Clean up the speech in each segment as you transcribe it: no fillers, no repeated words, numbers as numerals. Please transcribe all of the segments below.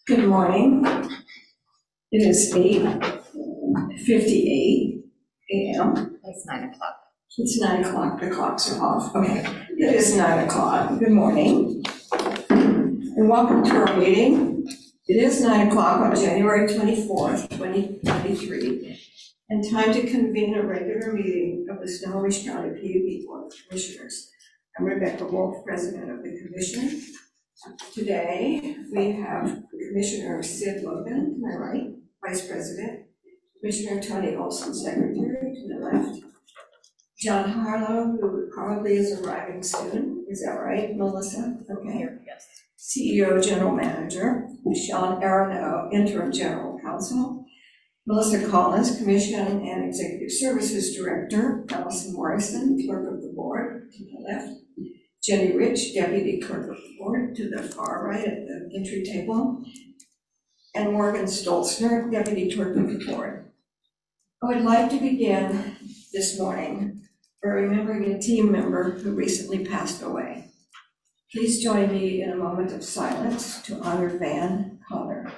Good morning. It is 8:58 a.m. It's 9 o'clock. It's 9 o'clock, the clocks are off. Okay, it is 9 o'clock. Good morning. And welcome to our meeting. It is 9 o'clock on January 24th, 2023, and time to convene a regular meeting of the Snohomish County PUB Board of Commissioners. I'm Rebecca Wolf, President of the Commission. Today, we have Commissioner Sid Logan, to my right, Vice President, Commissioner Tony Olson, Secretary, to the left, John Harlow, who probably is arriving soon, is that right, Melissa? Okay. Yes. CEO, General Manager, Sean Aronow, Interim General Counsel, Melissa Collins, Commission and Executive Services Director, Allison Morrison, Clerk of the Board, to the left, Jenny Rich, Deputy Clerk of the Board, to the far right at the entry table, and Morgan Stolzner, Deputy Clerk of the Board. I would like to begin this morning by remembering a team member who recently passed away. Please join me in a moment of silence to honor Van Conner.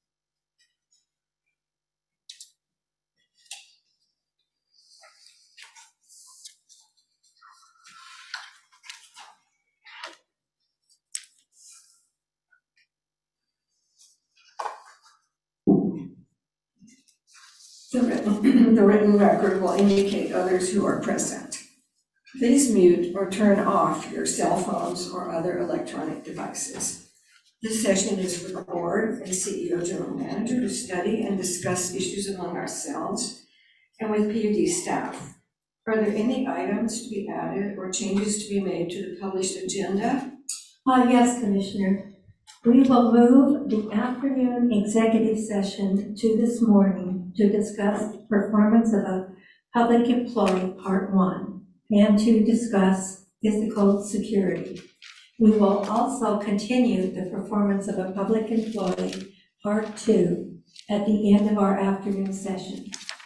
The written record will indicate others who are present. Please mute or turn off your cell phones or other electronic devices. This session is for the board and CEO General Manager to study and discuss issues among ourselves and with PUD staff. Are there any items to be added or changes to be made to the published agenda? Yes, Commissioner. We will move the afternoon executive session to this morning to discuss performance of a public employee, Part 1, and to discuss physical security. We will also continue the performance of a public employee, Part 2, at the end of our afternoon session.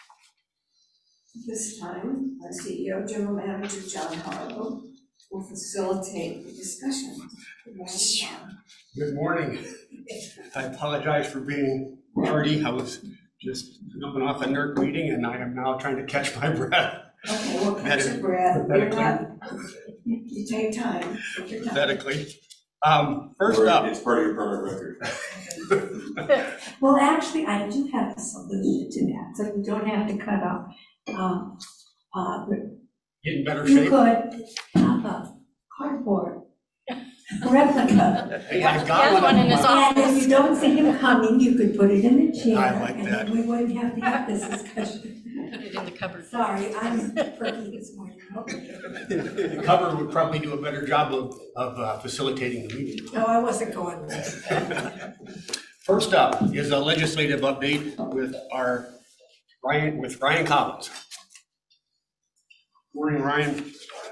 This time, our CEO, General Manager John Harlow, will facilitate the discussion. Good morning, John. Good morning. I apologize for being tardy. I was just coming off a NERC meeting and I am now trying to catch my breath. Okay, well, catch your breath. You take time. Take your time. Pathetically. First up. It's part of your permanent record. Well, actually, I do have a solution to that, so you don't have to cut off. Get in better You shape. could have a cardboard replica. Hey, I got He has one in his And if you don't see him coming, you could put it in the chair. I like and that. then we wouldn't have to have this discussion. Put it in the cupboard. Sorry, I'm perky this morning. The cover would probably do a better job of facilitating the meeting. No, I wasn't going there. First up is a legislative update with Ryan Collins. Morning, Ryan.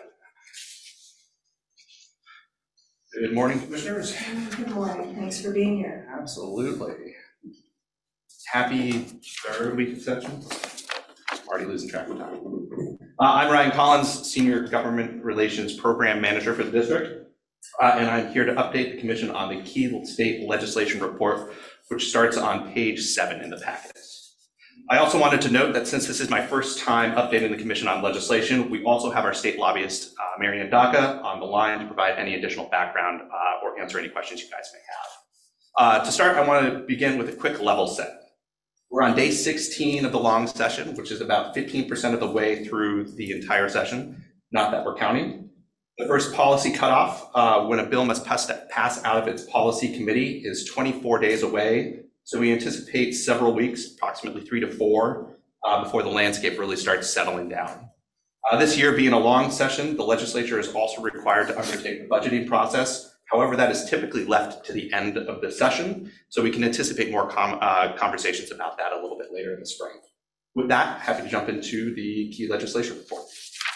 Good morning, Commissioners. Good morning. Thanks for being here. Absolutely. Happy third week of session. I'm already losing track of time. I'm Ryan Collins, Senior Government Relations Program Manager for the district, and I'm here to update the Commission on the key state legislation report, which starts on page 7 in the packets. I also wanted to note that since this is my first time updating the Commission on legislation, we also have our state lobbyist, Marian Daca, on the line to provide any additional background or answer any questions you guys may have. To start, I want to begin with a quick level set. We're on day 16 of the long session, which is about 15% of the way through the entire session, not that we're counting. The first policy cutoff when a bill must pass out of its policy committee is 24 days away. So we anticipate several weeks, approximately 3 to 4, before the landscape really starts settling down. This year being a long session, the legislature is also required to undertake the budgeting process. However, that is typically left to the end of the session, so we can anticipate more conversations about that a little bit later in the spring. With that, happy to jump into the key legislation report.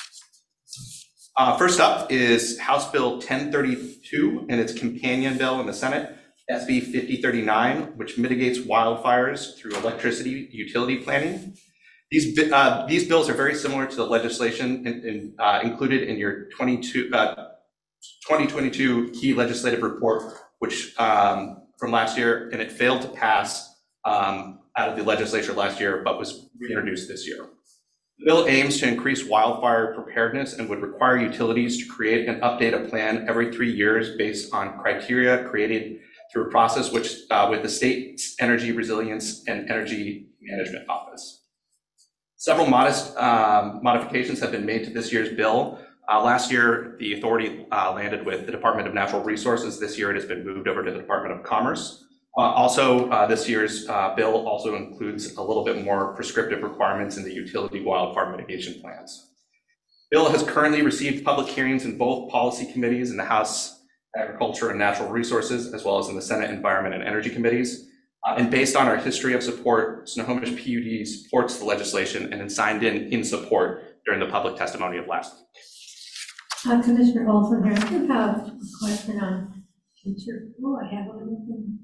First up is House Bill 1032 and its companion bill in the Senate, SB 5039, which mitigates wildfires through electricity utility planning. These bills are very similar to the legislation included in your 2022 key legislative report, which from last year, and it failed to pass out of the legislature last year, but was reintroduced this year. The bill aims to increase wildfire preparedness and would require utilities to create and update a plan every 3 years based on criteria created through a process which with the state's Energy Resilience and Energy Management Office. Several modest modifications have been made to this year's bill. Last year, the authority landed with the Department of Natural Resources. This year, it has been moved over to the Department of Commerce. This year's bill also includes a little bit more prescriptive requirements in the utility wildfire mitigation plans. Bill has currently received public hearings in both policy committees in the House Agriculture and Natural Resources, as well as in the Senate Environment and Energy committees. And based on our history of support, Snohomish PUD supports the legislation and signed in support during the public testimony of last week. Commissioner Olson here, I do have a question on future. Oh, I have one.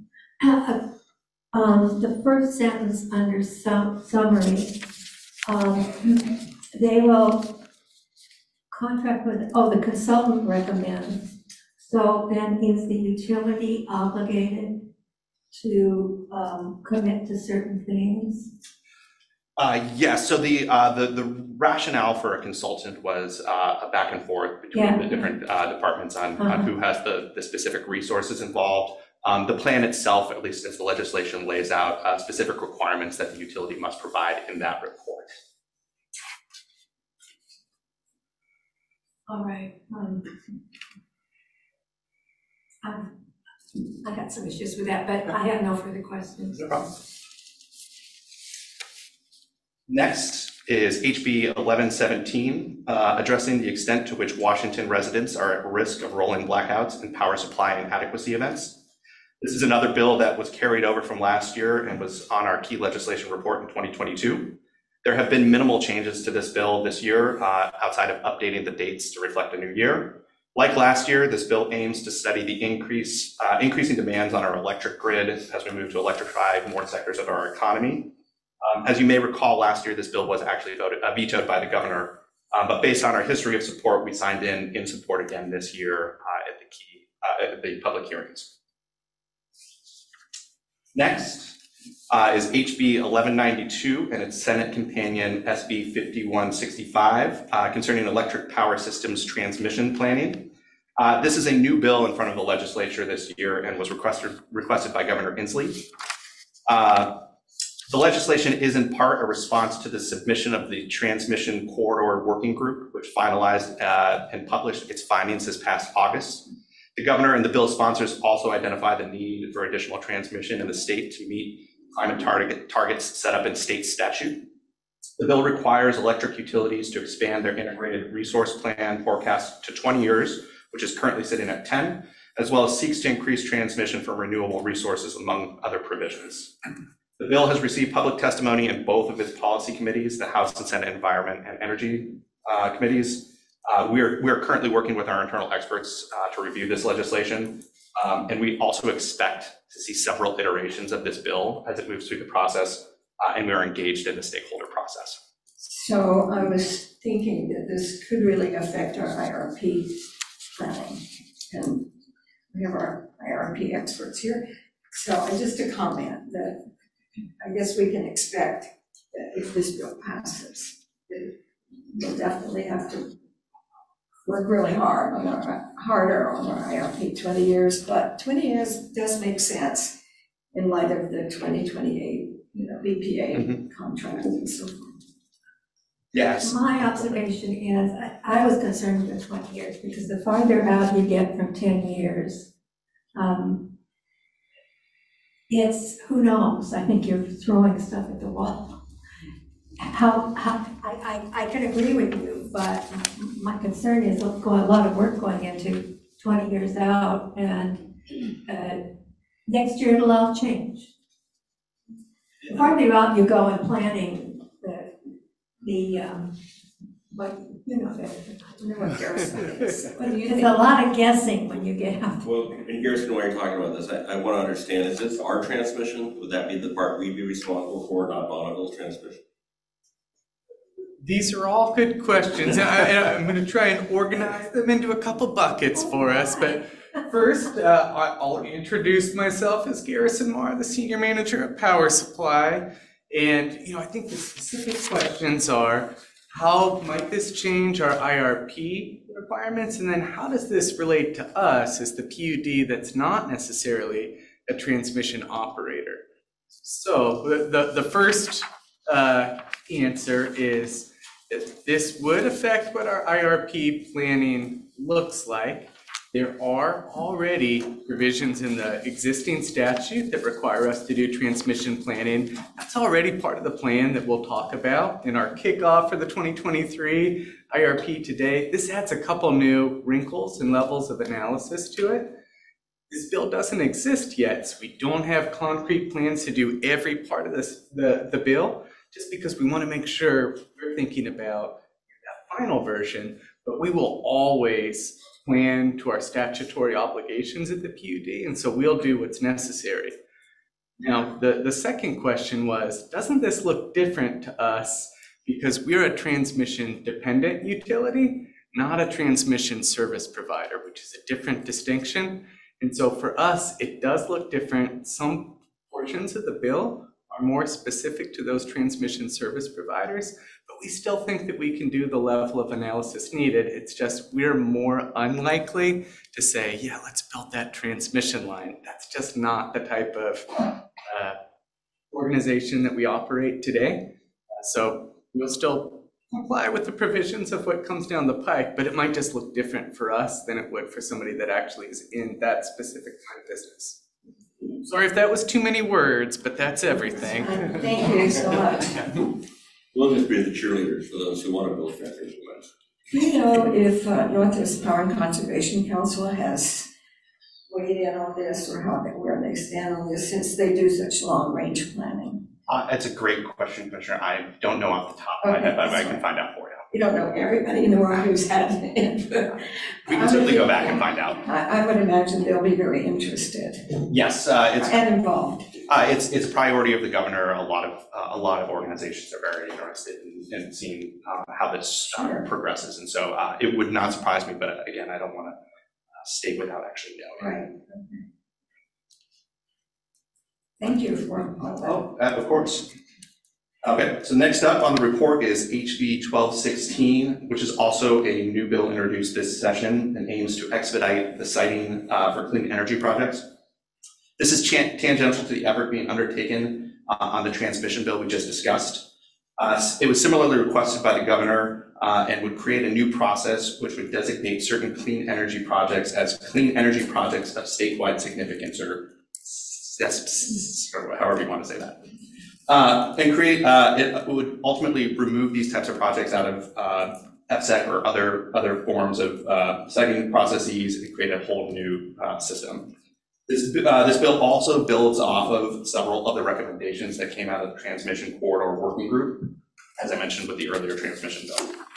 The first sentence under summary, they will contract with, the consultant recommends. So then is the utility obligated to commit to certain things? Yes, so the rationale for a consultant was a back and forth between the different departments on who has the specific resources involved. The plan itself, at least as the legislation lays out, specific requirements that the utility must provide in that report. All right. I got some issues with that, but I have no further questions. No problem. Next is HB 1117, addressing the extent to which Washington residents are at risk of rolling blackouts and power supply inadequacy events. This is another bill that was carried over from last year and was on our key legislation report in 2022. There have been minimal changes to this bill this year outside of updating the dates to reflect a new year. Like last year, this bill aims to study the increasing demands on our electric grid as we move to electrify more sectors of our economy. As you may recall, last year, this bill was actually vetoed by the governor, but based on our history of support, we signed in support again this year at the public hearings. Next is HB 1192 and its Senate companion SB 5165 concerning electric power systems transmission planning. This is a new bill in front of the legislature this year and was requested by Governor Inslee. The legislation is in part a response to the submission of the Transmission Corridor Working Group, which finalized and published its findings this past August. The governor and the bill sponsors also identify the need for additional transmission in the state to meet climate targets set up in state statute. The bill requires electric utilities to expand their integrated resource plan forecast to 20 years, which is currently sitting at 10, as well as seeks to increase transmission from renewable resources, among other provisions. The bill has received public testimony in both of its policy committees, the House and Senate Environment and Energy committees. We are currently working with our internal experts to review this legislation, and we also expect to see several iterations of this bill as it moves through the process, and we are engaged in the stakeholder process. So I was thinking that this could really affect our IRP planning, and we have our IRP experts here. So just a comment that I guess we can expect that if this bill passes, we'll definitely have to work really harder on our IRP 20 years, but 20 years does make sense in light of the 2028, BPA contract and so forth. Yes. My observation is, I was concerned with 20 years because the farther out you get from 10 years, it's, who knows, I think you're throwing stuff at the wall. I can agree with you, but my concern is a lot of work going into 20 years out, and next year it'll all change. The farther out you go in planning, it's a lot of guessing when you get out. Well, and Garrison, while you're talking about this, I want to understand, is this our transmission? Would that be the part we'd be responsible for, not Bonneville's transmission? These are all good questions. I'm going to try and organize them into a couple buckets for us, but First, I'll introduce myself as Garrison Marr, the Senior Manager at Power Supply. And, I think the specific questions are, how might this change our IRP requirements? And then how does this relate to us as the PUD that's not necessarily a transmission operator? So the first answer is that this would affect what our IRP planning looks like. There are already provisions in the existing statute that require us to do transmission planning. That's already part of the plan that we'll talk about in our kickoff for the 2023 IRP today. This adds a couple new wrinkles and levels of analysis to it. This bill doesn't exist yet, so we don't have concrete plans to do every part of the bill, just because we want to make sure we're thinking about that final version, but we will always plan to our statutory obligations at the PUD, and so we'll do what's necessary. Now, the second question was, doesn't this look different to us because we're a transmission-dependent utility, not a transmission service provider, which is a different distinction. And so for us, it does look different. Some portions of the bill are more specific to those transmission service providers, but we still think that we can do the level of analysis needed. It's just we're more unlikely to say, yeah, let's build that transmission line. That's just not the type of organization that we operate today. So we'll still comply with the provisions of what comes down the pike, but it might just look different for us than it would for somebody that actually is in that specific kind of business. Sorry if that was too many words, but that's everything. Thank you so much. We'll just be the cheerleaders for those who want to build transmission lines. Do you know if Northwest Power and Conservation Council has weighed in on this, or where they stand on this, since they do such long-range planning? It's a great question, Commissioner. I don't know off the top of my head, but I can find out for you. You don't know everybody in the world who's had input. We can certainly go back and find out. I would imagine they'll be very interested. Yes, and involved. It's a priority of the governor. A lot of organizations are very interested in seeing how this progresses, and so it would not surprise me. But again, I don't want to state without actually knowing. Right. Okay. Thank you for all that. Oh, of course. Okay, so next up on the report is HB 1216, which is also a new bill introduced this session and aims to expedite the siting for clean energy projects. This is tangential to the effort being undertaken on the transmission bill we just discussed. It was similarly requested by the governor and would create a new process which would designate certain clean energy projects as clean energy projects of statewide significance, or however you want to say that. And create, it would ultimately remove these types of projects out of FSEC or other forms of siting processes and create a whole new system. This bill also builds off of several of the recommendations that came out of the Transmission Corridor Working Group, as I mentioned with the earlier transmission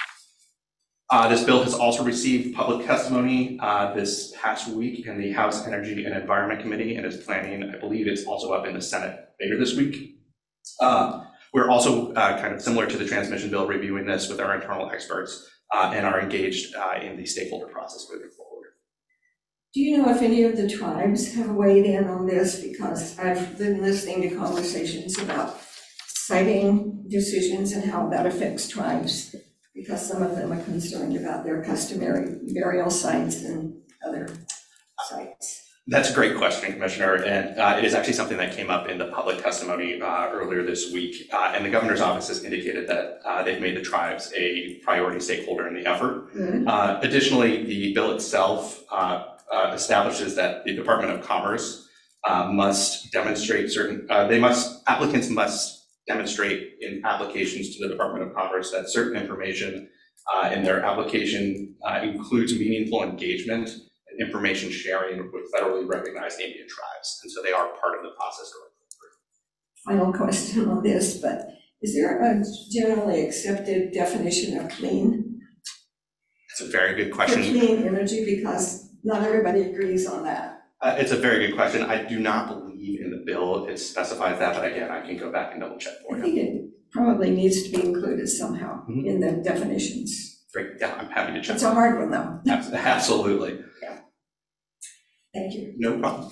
bill. This bill has also received public testimony this past week in the House Energy and Environment Committee and is planning, I believe it's also up in the Senate later this week. We're also kind of similar to the transmission bill, reviewing this with our internal experts and are engaged in the stakeholder process moving forward. Do you know if any of the tribes have weighed in on this? Because I've been listening to conversations about siting decisions and how that affects tribes, because some of them are concerned about their customary burial sites and other sites. That's a great question, Commissioner, and it is actually something that came up in the public testimony earlier this week, and the governor's office has indicated that they've made the tribes a priority stakeholder in the effort. Mm-hmm. Additionally, the bill itself establishes that the Department of Commerce must demonstrate applicants must demonstrate in applications to the Department of Commerce that certain information in their application includes meaningful engagement and information sharing with federally recognized Indian tribes. And so they are part of the process going forward. Final question on this, but is there a generally accepted definition of clean? That's a very good question. For clean energy, because not everybody agrees on that. It's a very good question. I do not believe in the bill it specifies that, but again, I can go back and double check for you. I think it probably needs to be included somehow in the definitions. Great, yeah, I'm happy to check. It's a hard one though. Absolutely. Yeah. Thank you. No problem.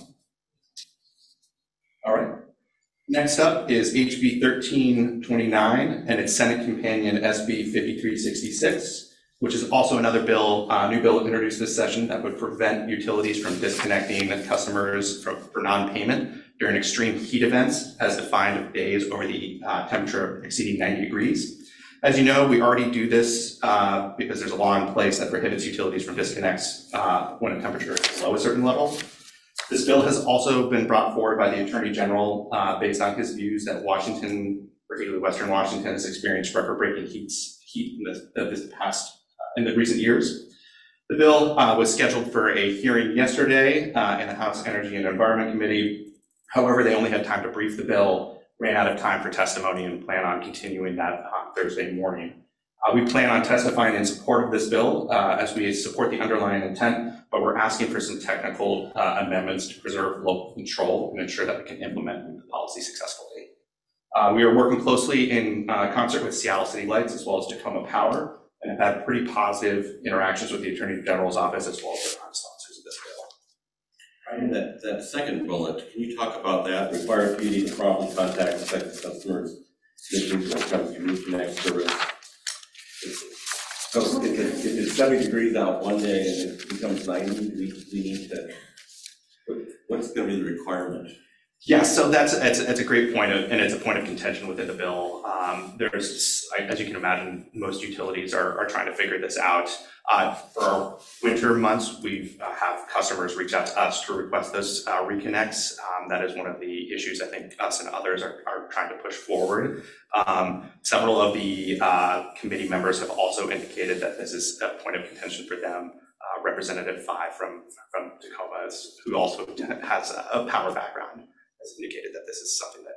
All right. Next up is HB 1329 and its Senate companion SB 5366, which is also another bill, new bill introduced this session that would prevent utilities from disconnecting customers for non-payment during extreme heat events as defined of days over the temperature exceeding 90 degrees. As you know, we already do this because there's a law in place that prohibits utilities from disconnects when a temperature is below a certain level. This bill has also been brought forward by the Attorney General based on his views that Washington, particularly Western Washington, has experienced record-breaking heat in the recent years. The bill was scheduled for a hearing yesterday in the House Energy and Environment Committee. However, they only had time to brief the bill, ran out of time for testimony, and plan on continuing that on Thursday morning. We plan on testifying in support of this bill as we support the underlying intent, but we're asking for some technical amendments to preserve local control and ensure that we can implement the policy successfully. We are working closely in concert with Seattle City Lights as well as Tacoma Power, and have had pretty positive interactions with the Attorney General's office as well as the sponsors of this bill. And that second bullet, can you talk about that? Require PD to promptly contact affected customers if it comes to reconnect service. So if it's 70 degrees out one day and it becomes 90, we need to, what's going to be the requirement? Yeah, so it's a great point, and it's a point of contention within the bill. There's, as you can imagine, most utilities are trying to figure this out. For our winter months, we have customers reach out to us to request those reconnects. That is one of the issues I think us and others are trying to push forward. Several of the committee members have also indicated that this is a point of contention for them. Representative Phi from Tacoma, who also has a power background, has indicated that this is something that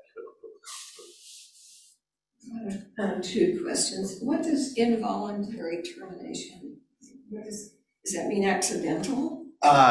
he would overcome. Two questions. What does involuntary termination, does that mean accidental?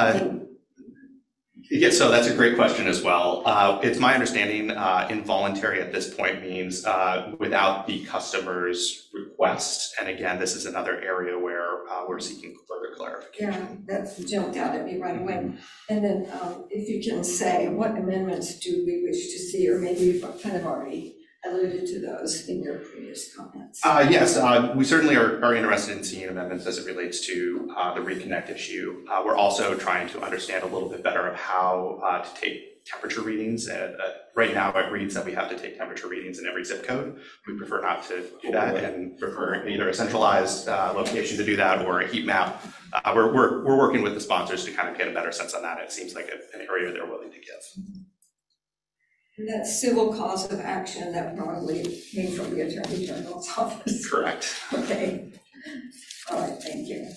Yeah, so that's a great question as well. It's my understanding involuntary at this point means without the customer's request. And again, this is another area where we're seeking further clarification. Yeah, that jumped out at me right away. And then if you can say, what amendments do we wish to see, or maybe you've kind of already alluded to those in your previous comments. Yes, we certainly are interested in seeing amendments as it relates to the reconnect issue. We're also trying to understand a little bit better of how to take temperature readings. Right now it reads that we have to take temperature readings in every zip code. We prefer not to do that and prefer either a centralized location to do that or a heat map. We're working with the sponsors to kind of get a better sense on that. It seems like an area they're willing to give. And that civil cause of action that probably came from the Attorney General's office. Correct. Okay. All right, thank you.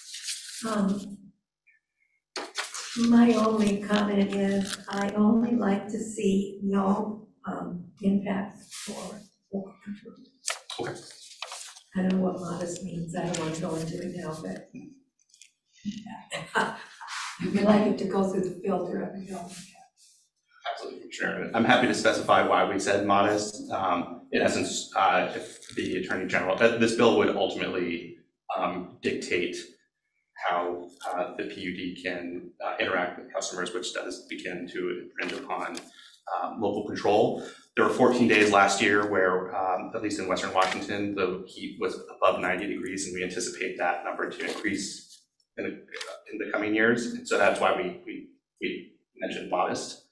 My only comment is I only like to see no impacts for local control. Okay. I don't know what modest means. I don't want to go into it now, but we like it to go through the filter of the government. Absolutely, Commissioner. I'm happy to specify why we said modest. In essence, if the Attorney General, this bill would ultimately dictate how the PUD can interact with customers, which does begin to infringe upon local control. There were 14 days last year where, at least in Western Washington, the heat was above 90 degrees, and we anticipate that number to increase in the coming years. And so that's why we mentioned modest.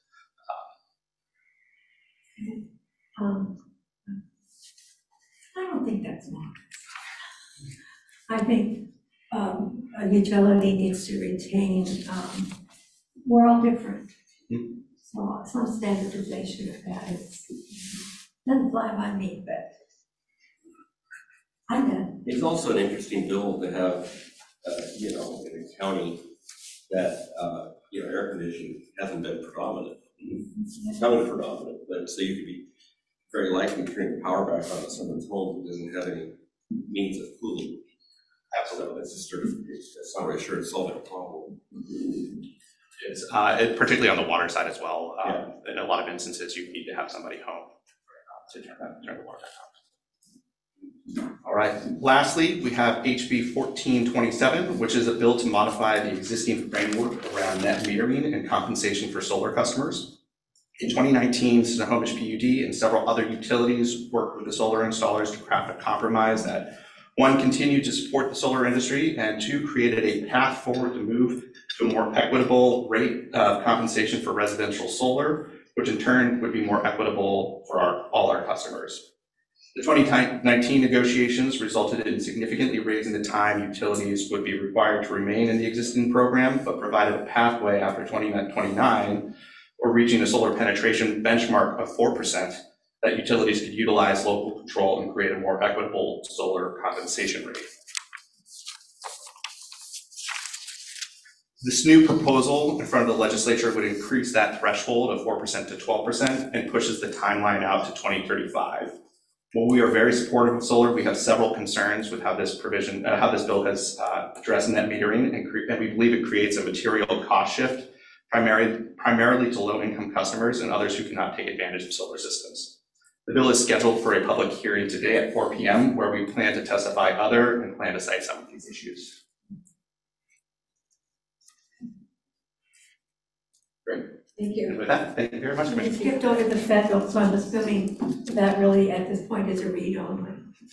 I don't think that's modest. I think a utility needs to retain, we're all different. So some standardization of that doesn't fly by me, but I'm done. It's also an interesting bill to have, in a county that, air conditioning hasn't been predominant. It's not been predominant, but so you could be very likely turning the power back on someone's home who doesn't have any means of cooling. Absolutely, it's just sort of, it's not really sure it's solving a problem. It's particularly on the water side as well. In a lot of instances, you need to have somebody home to turn the water back All right, lastly, we have HB 1427, which is a bill to modify the existing framework around net metering and compensation for solar customers. In 2019, Snohomish PUD and several other utilities worked with the solar installers to craft a compromise that, one, continued to support the solar industry, and two, created a path forward to move to a more equitable rate of compensation for residential solar, which in turn would be more equitable for all our customers. The 2019 negotiations resulted in significantly raising the time utilities would be required to remain in the existing program, but provided a pathway after 2029 or reaching a solar penetration benchmark of 4% that utilities could utilize local control and create a more equitable solar compensation rate. This new proposal in front of the legislature would increase that threshold of 4% to 12% and pushes the timeline out to 2035. While we are very supportive of solar, we have several concerns with how this bill has addressed net metering, and we believe it creates a material cost shift, primarily to low-income customers and others who cannot take advantage of solar systems. The bill is scheduled for a public hearing today at 4 p.m., where we plan to testify other and plan to cite some of these issues. Great. Thank you. And with that, thank you very much, You Commissioner. skipped over the federal, so I'm assuming that really at this point is a read only.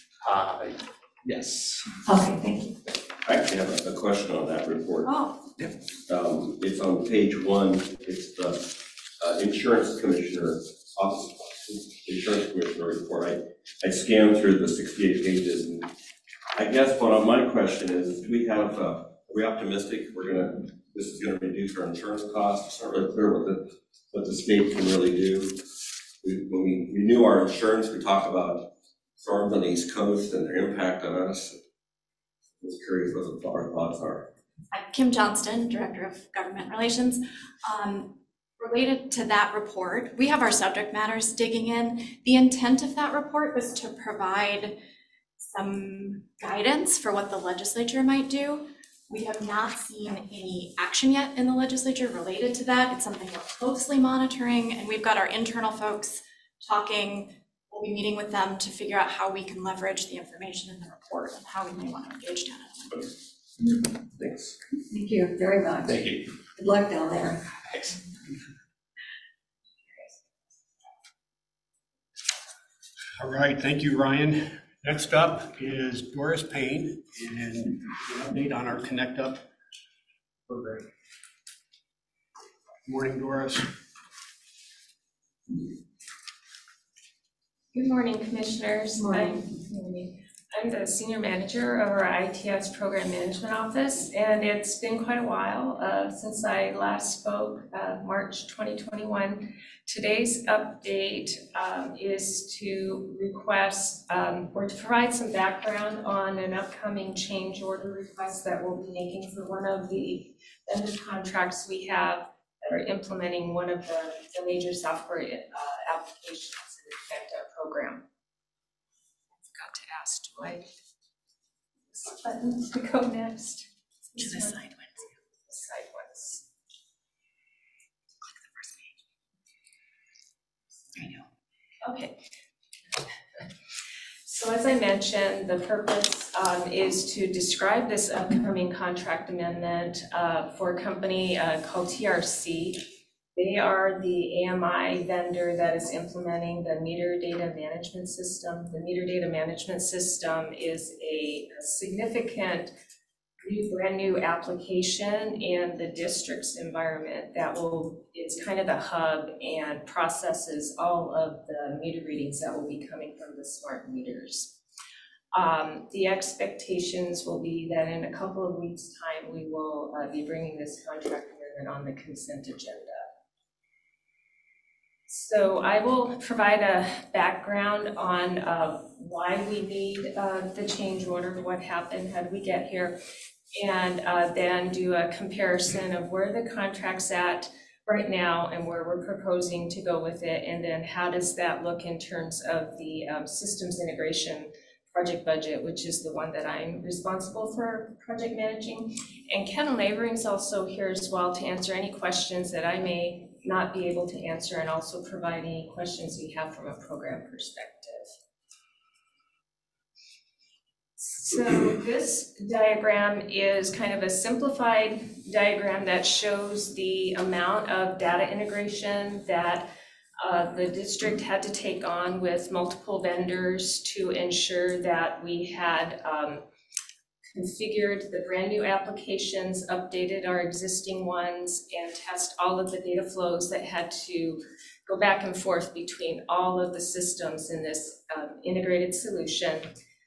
Yes. Okay, thank you. I actually have a question on that report. Oh, It's on page 1, it's the insurance commissioner office, insurance commissioner report. I scanned through the 68 pages, and I guess my question is, do we have, are we optimistic this is gonna reduce our insurance costs? It's not really clear what the state can really do. When we renew our insurance, we talk about storms on the East Coast and their impact on us. I'm just curious what our thoughts are. I'm Kim Johnston, Director of Government Relations. Related to that report, we have our subject matters digging in. The intent of that report was to provide some guidance for what the legislature might do. We have not seen any action yet in the legislature related to that. It's something we're closely monitoring, and we've got our internal folks talking. We'll be meeting with them to figure out how we can leverage the information in the report and how we may want to engage down it. Thanks. Thank you very much. Thank you. Good luck down there. Thanks. All right, thank you, Ryan. Next up is Doris Payne and an update on our Connect Up program. Good morning, Doris. Good morning, Commissioners. I'm the Senior Manager of our ITS Program Management Office, and it's been quite a while since I last spoke, March 2021. Today's update is to request or to provide some background on an upcoming change order request that we'll be making for one of the vendor contracts we have that are implementing one of the major software applications in the Connect Up program. I forgot to ask, do I this button to go next? To the side ones. The side ones. Click the first page. I know. Okay. So as I mentioned, the purpose is to describe this upcoming contract amendment for a company called TRC. They are the AMI vendor that is implementing the meter data management system. The meter data management system is a significant brand new application in the district's environment that it's kind of the hub and processes all of the meter readings that will be coming from the smart meters. The expectations will be that in a couple of weeks' time, we will be bringing this contract amendment on the consent agenda. So I will provide a background on why we need the change order, what happened, how did we get here, and then do a comparison of where the contract's at right now and where we're proposing to go with it, and then how does that look in terms of the systems integration project budget, which is the one that I'm responsible for project managing. And Ken Lavering's also here as well to answer any questions that I may not be able to answer, and also provide any questions you have from a program perspective. So this diagram is kind of a simplified diagram that shows the amount of data integration that the district had to take on with multiple vendors to ensure that we had configured the brand new applications, updated our existing ones, and test all of the data flows that had to go back and forth between all of the systems in this integrated solution.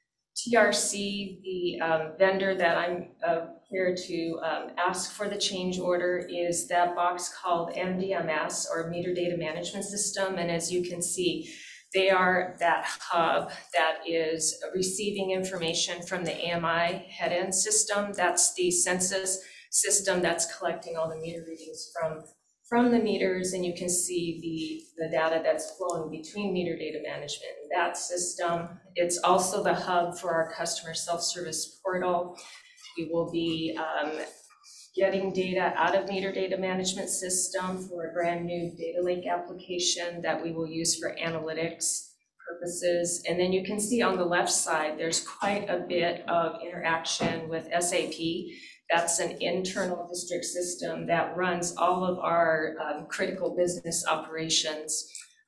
TRC, the vendor that I'm here to ask for the change order, is that box called MDMS, or Meter Data Management System. And as you can see, they are that hub that is receiving information from the AMI head-end system. That's the census system that's collecting all the meter readings from the meters, and you can see the data that's flowing between meter data management and that system. It's also the hub for our customer self-service portal. We will be getting data out of meter data management system for a brand new data lake application that we will use for analytics purposes. And then you can see on the left side, there's quite a bit of interaction with SAP. That's an internal district system that runs all of our critical business operations.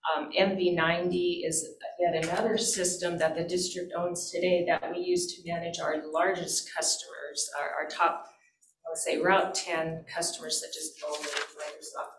MV90 is yet another system that the district owns today that we use to manage our largest customers, our top, I would say, Route 10 customers, such as Boeing, Microsoft,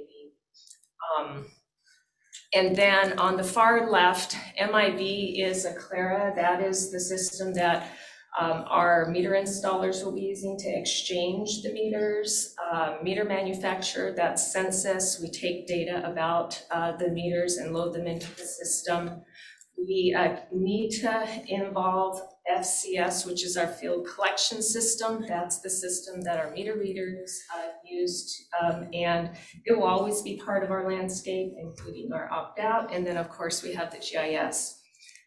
and Navy. And then on the far left, MIV is Aclara. That is the system that our meter installers will be using to exchange the meters. Meter manufacturer, that's Census. We take data about the meters and load them into the system. We need to involve FCS, which is our field collection system. That's the system that our meter readers used, and it will always be part of our landscape, including our opt-out. And then, of course, we have the GIS.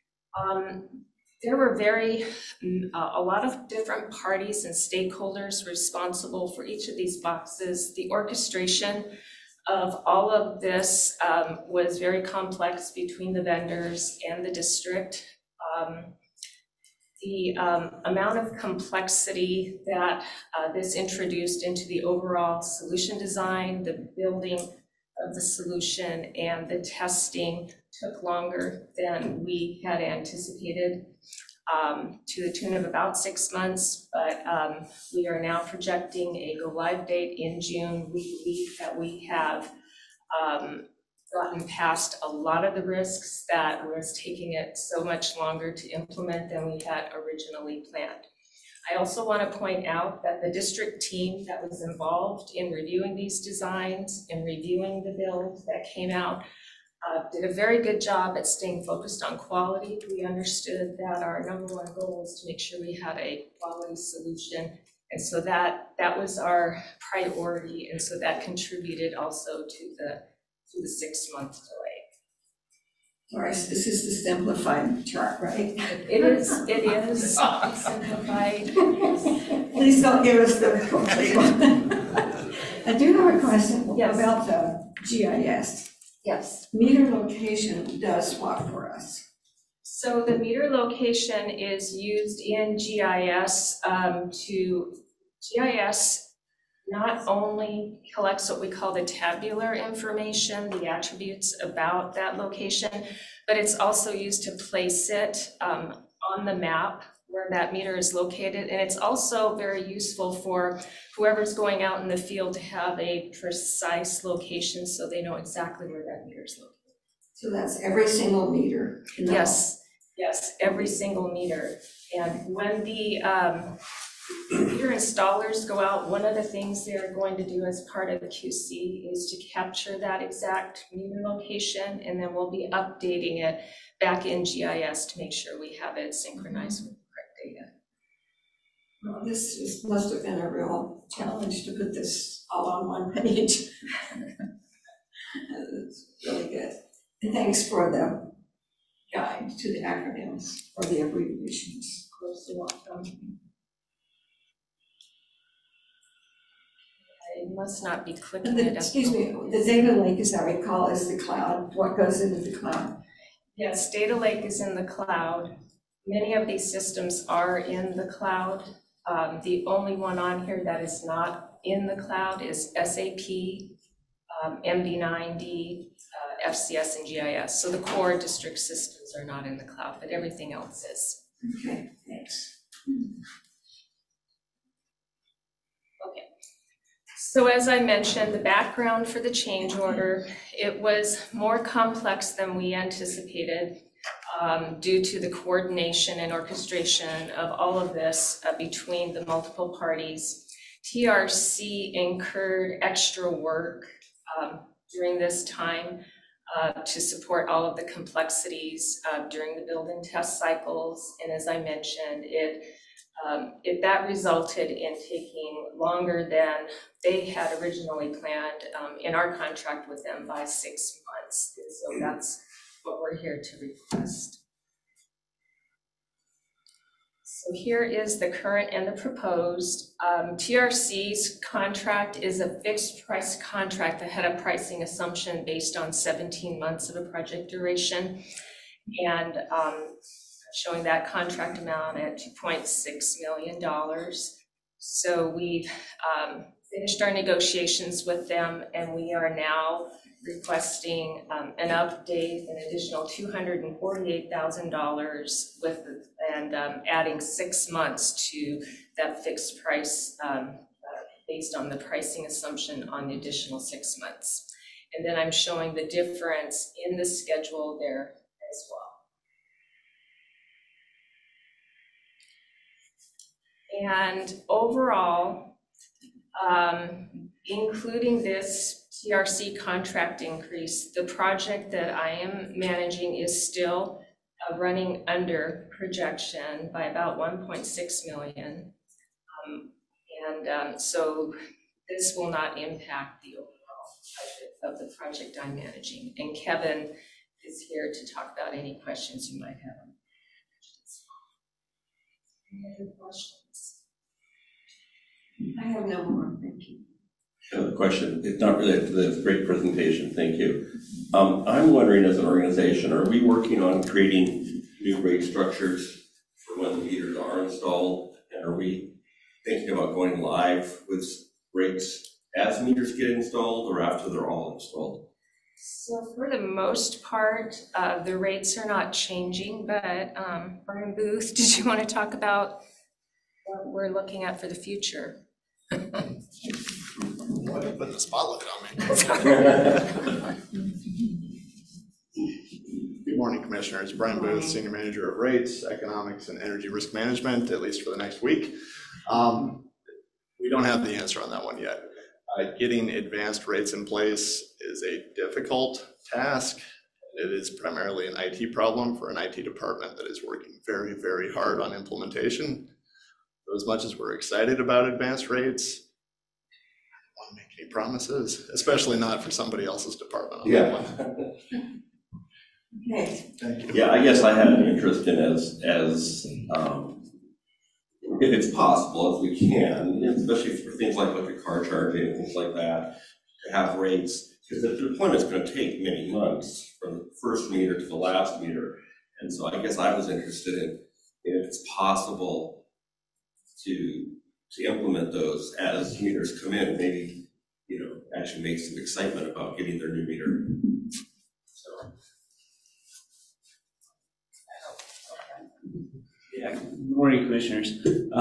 There were a lot of different parties and stakeholders responsible for each of these boxes. The orchestration of all of this was very complex between the vendors and the district. The amount of complexity that this introduced into the overall solution design, the building of the solution, and the testing took longer than we had anticipated, to the tune of about 6 months, but we are now projecting a go live date in June. We believe that we have gotten past a lot of the risks that was taking it so much longer to implement than we had originally planned. I also want to point out that the district team that was involved in reviewing these designs and reviewing the build that came out did a very good job at staying focused on quality. We understood that our number one goal was to make sure we had a quality solution. And so that was our priority. And so that contributed also to the 6-month delay. Doris, this is the simplified chart, right? It is simplified. Please don't give us the complete one. I do have a question about the GIS. Yes. Meter location does what for us? So the meter location is used in GIS GIS not only collects what we call the tabular information, the attributes about that location, but it's also used to place it on the map where that meter is located. And it's also very useful for whoever's going out in the field to have a precise location so they know exactly where that meter is located. So that's every single meter? Yes, every single meter. And when the meter installers go out, one of the things they're going to do as part of the QC is to capture that exact meter location, and then we'll be updating it back in GIS to make sure we have it synchronized with the correct data. Well, this must have been a real challenge to put this all on one page. It's really good. And thanks for the guide to the acronyms or the abbreviations. Of course, you're welcome. I must not be clicking it up. Excuse me, the data lake, as I recall, is the cloud. What goes into the cloud? Yes, data lake is in the cloud. Many of these systems are in the cloud. The only one on here that is not in the cloud is SAP, MD9D, FCS, and GIS. So the core district systems are not in the cloud, but everything else is. Okay, thanks. Okay. So as I mentioned, the background for the change order, it was more complex than we anticipated due to the coordination and orchestration of all of this between the multiple parties. TRC incurred extra work during this time to support all of the complexities during the build and test cycles. And as I mentioned, that resulted in taking longer than they had originally planned in our contract with them by 6 months. And so that's what we're here to request. So here is the current and the proposed. TRC's contract is a fixed price contract that had a pricing assumption based on 17 months of a project duration. And showing that contract amount at $2.6 million. So we've finished our negotiations with them, and we are now requesting an update, an additional $248,000 and adding 6 months to that fixed price based on the pricing assumption on the additional 6 months. And then I'm showing the difference in the schedule there as well. And overall, including this TRC contract increase, the project that I am managing is still running under projection by about 1.6 million. So this will not impact the overall budget of the project I'm managing. And Kevin is here to talk about any questions you might have. Any other questions? I have no more, thank you. I have a question. It's not related to this great presentation, thank you. I'm wondering, as an organization, are we working on creating new rate structures for when the meters are installed? And are we thinking about going live with rates as meters get installed or after they're all installed? So for the most part, the rates are not changing, but Brian Booth, did you want to talk about what we're looking at for the future? Why don't you put the spotlight on me? Good morning, Commissioners. Brian Booth, Senior Manager of Rates, Economics, and Energy Risk Management, at least for the next week. We don't have the answer on that one yet. Getting advanced rates in place is a difficult task. It is primarily an IT problem for an IT department that is working very, very hard on implementation. So as much as we're excited about advanced rates, I don't want to make any promises, especially not for somebody else's department on that one. Okay. Thank you. Yeah, I guess I had an interest in as if it's possible, if we can, especially for things like electric car charging and things like that, to have rates, because the deployment's going to take many months from the first meter to the last meter. And so I guess I was interested in if it's possible to implement those as meters come in, maybe, actually make some excitement about getting their new meter. So. Yeah, good morning, Commissioners.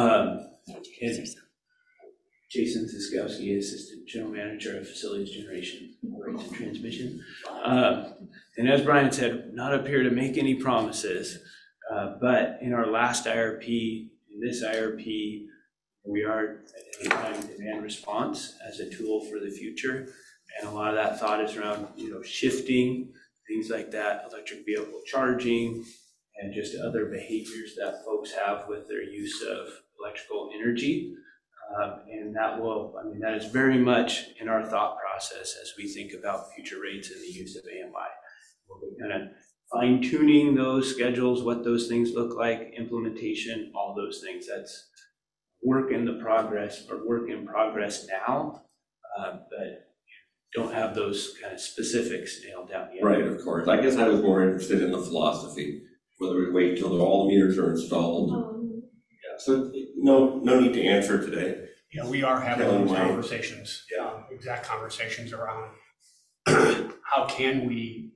Jason Ziskowski, Assistant General Manager of Facilities Generation, Rates and Transmission. And as Brian said, not up here to make any promises, but in our last IRP, in this IRP, we are identifying demand response as a tool for the future. And a lot of that thought is around, shifting, things like that, electric vehicle charging, and just other behaviors that folks have with their use of electrical energy. And that is very much in our thought process as we think about future rates and the use of AMI. We're kind of fine tuning those schedules, what those things look like, implementation, all those things. That's work in progress now, but don't have those kind of specifics nailed down yet. Right, of course. I guess I was more interested in the philosophy. whether we wait till all the meters are installed. Yeah, so no need to answer today. Yeah, we are having Telling those my- conversations, exact conversations around how can we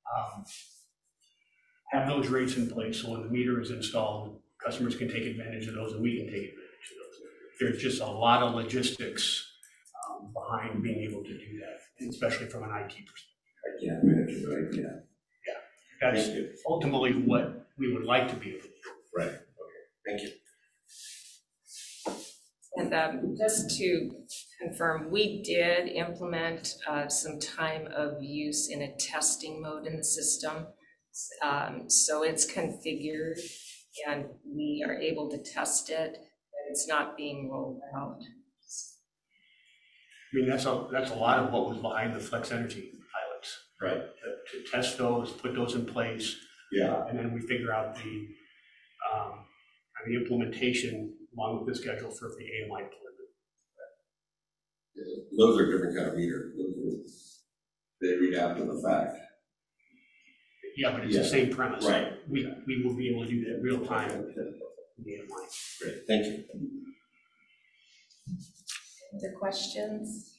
have those rates in place so when the meter is installed, customers can take advantage of those and we can take advantage of those. There's just a lot of logistics behind being able to do that, especially from an IT perspective. I can't imagine, right? Yeah. That's Thank you. ultimately what we would like to be able to do. Right, okay, thank you. And just to confirm, we did implement some time of use in a testing mode in the system. So it's configured and we are able to test it, but it's not being rolled out. I mean, that's a lot of what was behind the Flex Energy pilots. Right. To test those, put those in place. Yeah. And then we figure out the implementation along with the schedule for the AMI delivery. Those are different kind of meters. They read after the fact. Yeah, but it's the same premise. Right. We will be able to do that real time with the AMI. Great, thank you. Other questions?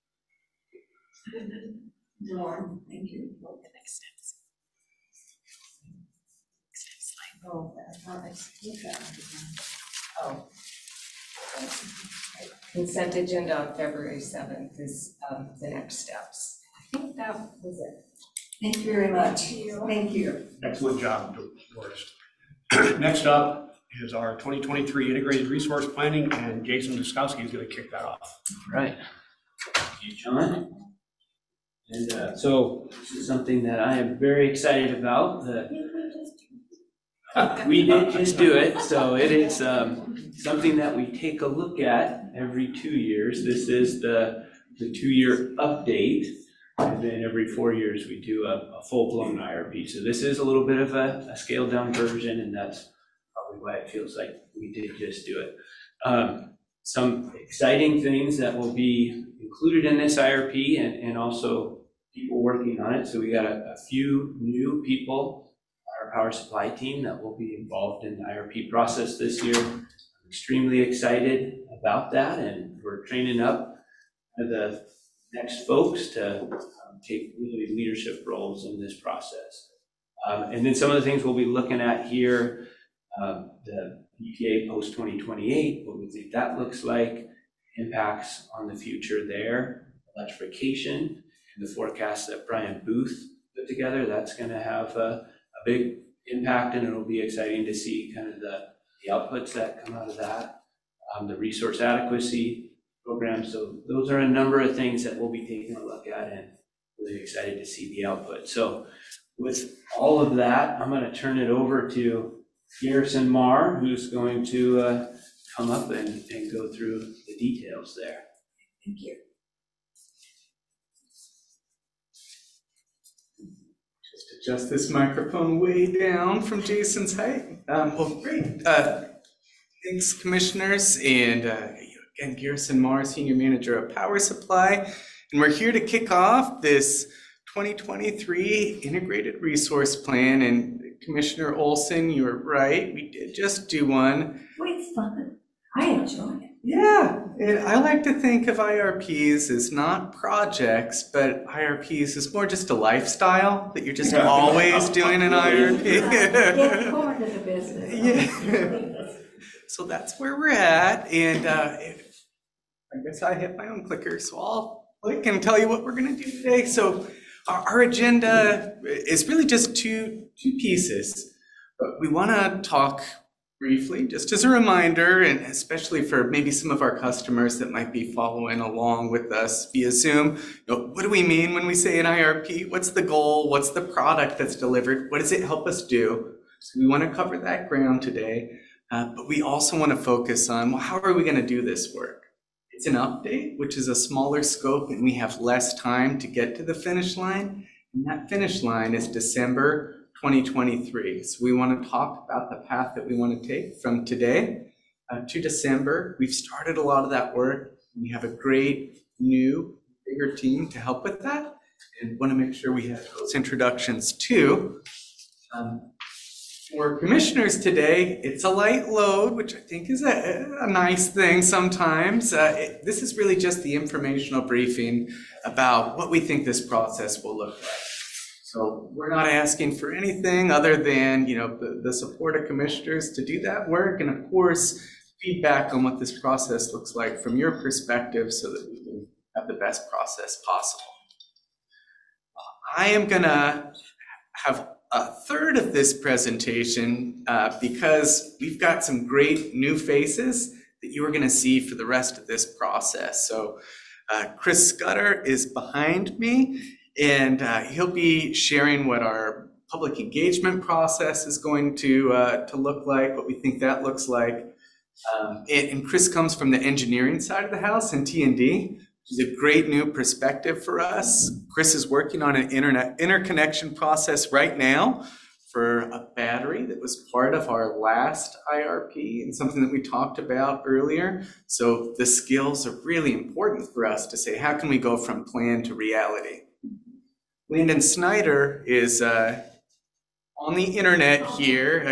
Norm, thank you. The next steps. Next slide. Oh, I thought I skipped that. Oh. Consent agenda on February 7th is the next steps. I think that was it. Thank you very much. Thank you. Excellent job, Doris. Next up is our 2023 Integrated Resource Planning, and Jason Duskowski is going to kick that off. Right. Thank you, John. And so this is something that I am very excited about. We did just do it, so it is something that we take a look at every 2 years. This is the 2-year update, and then every 4 years we do a full-blown IRP. So this is a little bit of a scaled-down version, and that's probably why it feels like we did just do it. Some exciting things that will be included in this IRP and also people working on it. So we got a few new people, our power supply team, that will be involved in the IRP process this year. I'm extremely excited about that, and we're training up the next folks to take really leadership roles in this process. And then some of the things we'll be looking at here, the EPA post 2028, what we think that looks like, impacts on the future there, electrification, and the forecast that Brian Booth put together. That's going to have a big impact, and it'll be exciting to see kind of the outputs that come out of that, the resource adequacy program. So those are a number of things that we'll be taking a look at, and really excited to see the output. So with all of that, I'm going to turn it over to Garrison Marr, who's going to come up and go through the details there. Thank you. Just adjust this microphone way down from Jason's height. Well, great. Thanks, commissioners, and again, Garrison Marr, Senior Manager of Power Supply, and we're here to kick off this 2023 Integrated Resource Plan. And Commissioner Olson, you were right, we did just do one. Well, it's fun. I enjoy it. Yeah, I like to think of IRPs as not projects, but IRPs is more just a lifestyle that you're just always doing an IRP. Get forward to the business. Yeah. So that's where we're at, and I guess I hit my own clicker, so I'll click and tell you what we're gonna do today. So our agenda is really just two pieces, but we wanna talk briefly, just as a reminder, and especially for maybe some of our customers that might be following along with us via Zoom, what do we mean when we say an IRP? What's the goal? What's the product that's delivered? What does it help us do? So we want to cover that ground today, but we also want to focus on, well, how are we going to do this work? It's an update, which is a smaller scope, and we have less time to get to the finish line, and that finish line is December 2023. So we want to talk about the path that we want to take from today to December. We've started a lot of that work. We have a great new, bigger team to help with that, and want to make sure we have those introductions too. For commissioners today, it's a light load, which I think is a nice thing sometimes. This is really just the informational briefing about what we think this process will look like. So we're not asking for anything other than, the support of commissioners to do that work, and of course, feedback on what this process looks like from your perspective so that we can have the best process possible. I am gonna have a third of this presentation because we've got some great new faces that you are gonna see for the rest of this process. So Chris Scudder is behind me, and he'll be sharing what our public engagement process is going to look like, what we think that looks like. And Chris comes from the engineering side of the house in T&D, which is a great new perspective for us. Chris is working on an interconnection process right now for a battery that was part of our last IRP and something that we talked about earlier. So the skills are really important for us to say, how can we go from plan to reality? Landon Snyder is on the internet here.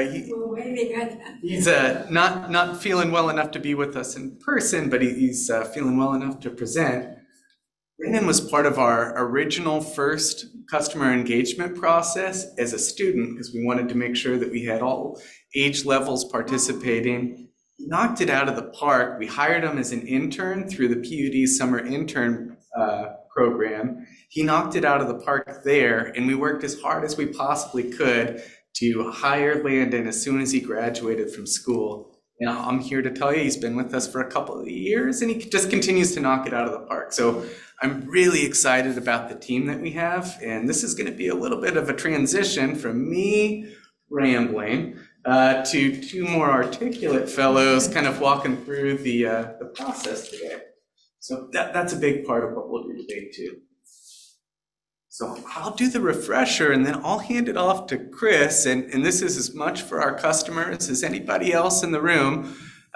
He's not feeling well enough to be with us in person, but he's feeling well enough to present. Landon was part of our original first customer engagement process as a student because we wanted to make sure that we had all age levels participating. He knocked it out of the park. We hired him as an intern through the PUD summer intern program. He knocked it out of the park there, and we worked as hard as we possibly could to hire Landon as soon as he graduated from school. And I'm here to tell you he's been with us for a couple of years, and he just continues to knock it out of the park. So I'm really excited about the team that we have, and this is going to be a little bit of a transition from me rambling to two more articulate fellows kind of walking through the process today. So that's a big part of what we'll do today too. So I'll do the refresher and then I'll hand it off to Chris. And this is as much for our customers as anybody else in the room.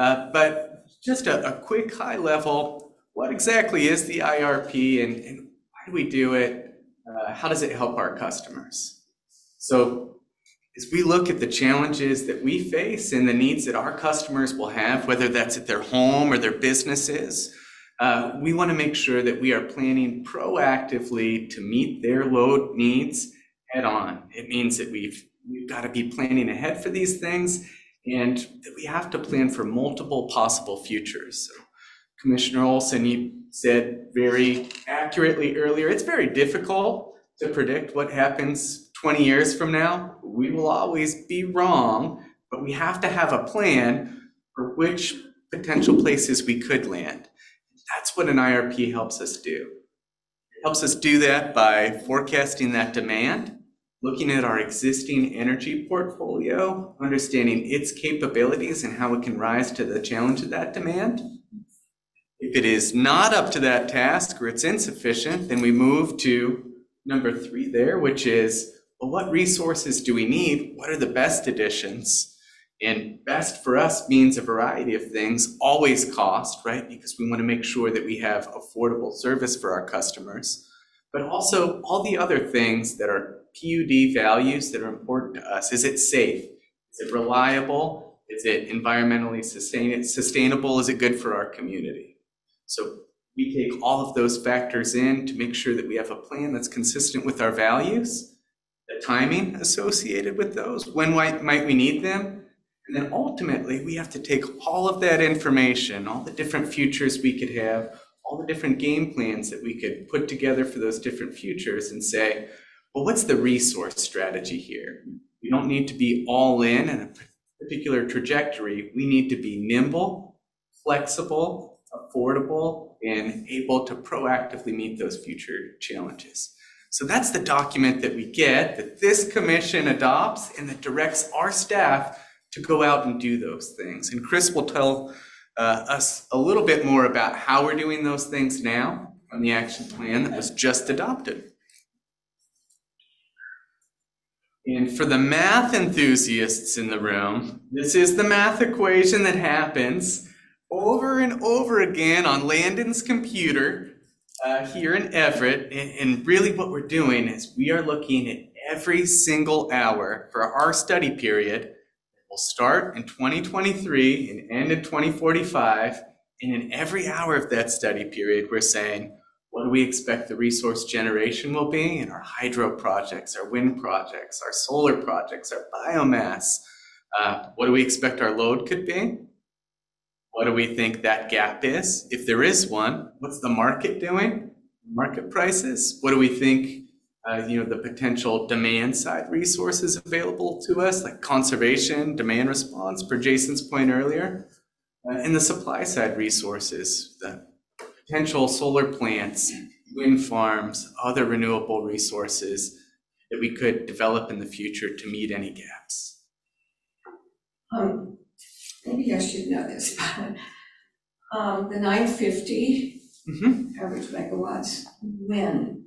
But just a quick high level, what exactly is the IRP and why do we do it? How does it help our customers? So as we look at the challenges that we face and the needs that our customers will have, whether that's at their home or their businesses, we want to make sure that we are planning proactively to meet their load needs head on. It means that we've got to be planning ahead for these things and that we have to plan for multiple possible futures. So, Commissioner Olson, you said very accurately earlier, it's very difficult to predict what happens 20 years from now. We will always be wrong, but we have to have a plan for which potential places we could land. That's what an IRP helps us do. It helps us do that by forecasting that demand, looking at our existing energy portfolio, understanding its capabilities and how it can rise to the challenge of that demand. If it is not up to that task or it's insufficient, then we move to number 3 there, which is, well, what resources do we need? What are the best additions? And best for us means a variety of things, always cost, right? Because we want to make sure that we have affordable service for our customers, but also all the other things that are PUD values that are important to us. Is it safe? Is it reliable? Is it environmentally sustainable? Is it good for our community? So we take all of those factors in to make sure that we have a plan that's consistent with our values, the timing associated with those, when might we need them? And then ultimately, we have to take all of that information, all the different futures we could have, all the different game plans that we could put together for those different futures and say, well, what's the resource strategy here? We don't need to be all in a particular trajectory. We need to be nimble, flexible, affordable, and able to proactively meet those future challenges. So that's the document that we get, that this commission adopts and that directs our staff to go out and do those things. And Chris will tell us a little bit more about how we're doing those things now on the action plan that was just adopted. And for the math enthusiasts in the room, this is the math equation that happens over and over again on Landon's computer here in Everett. And really what we're doing is we are looking at every single hour for our study period will start in 2023 and end in 2045. And in every hour of that study period, we're saying, what do we expect the resource generation will be in our hydro projects, our wind projects, our solar projects, our biomass? What do we expect our load could be? What do we think that gap is? If there is one, what's the market doing? Market prices? What do we think, the potential demand side resources available to us, like conservation, demand response, per Jason's point earlier, and the supply side resources, the potential solar plants, wind farms, other renewable resources that we could develop in the future to meet any gaps. Maybe I should know this, but the 950 average megawatts, when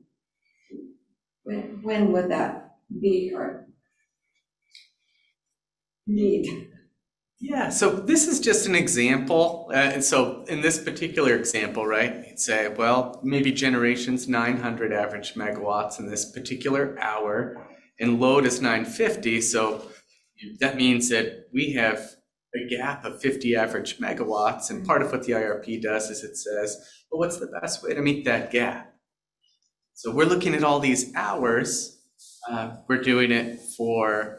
would that be or need? Yeah, so this is just an example. And so in this particular example, right, you'd say, well, maybe generation's 900 average megawatts in this particular hour, and load is 950. So that means that we have a gap of 50 average megawatts. And part of what the IRP does is it says, well, what's the best way to meet that gap? So we're looking at all these hours. We're doing it for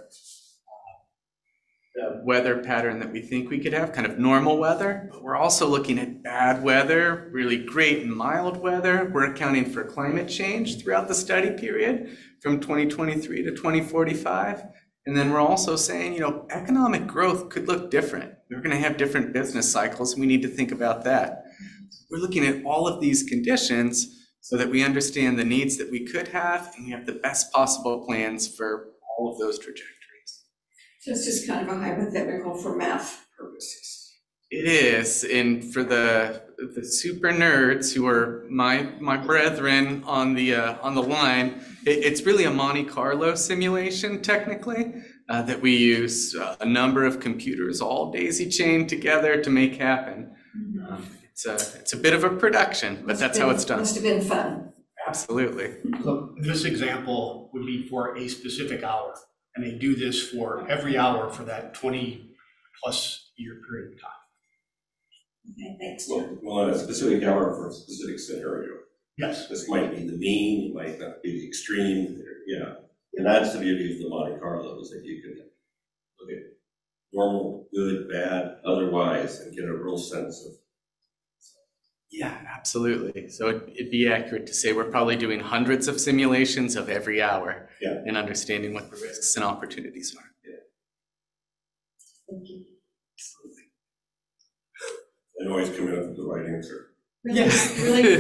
the weather pattern that we think we could have, kind of normal weather, but we're also looking at bad weather, really great and mild weather. We're accounting for climate change throughout the study period from 2023 to 2045. And then we're also saying, economic growth could look different. We're going to have different business cycles, and we need to think about that. We're looking at all of these conditions so that we understand the needs that we could have, and we have the best possible plans for all of those trajectories. So it's just kind of a hypothetical for math purposes. It is, and for the super nerds who are my brethren on the line, it's really a Monte Carlo simulation technically that we use a number of computers all daisy chained together to make happen. It's a bit of a production, but that's how it's done. Must have been fun. Absolutely. So this example would be for a specific hour, and they do this for every hour for that 20+ year period of time. Okay, thanks. Well, on a specific hour for a specific scenario. Yes. This might be the mean, it might not be the extreme, yeah. And that's the beauty of the Monte Carlo, is that you can look at normal, good, bad, otherwise, and get a real sense of. Yeah, absolutely. So it'd be accurate to say we're probably doing hundreds of simulations of every hour and understanding what the risks and opportunities are. Yeah. Thank you. Absolutely. And always coming up with the right answer. Really?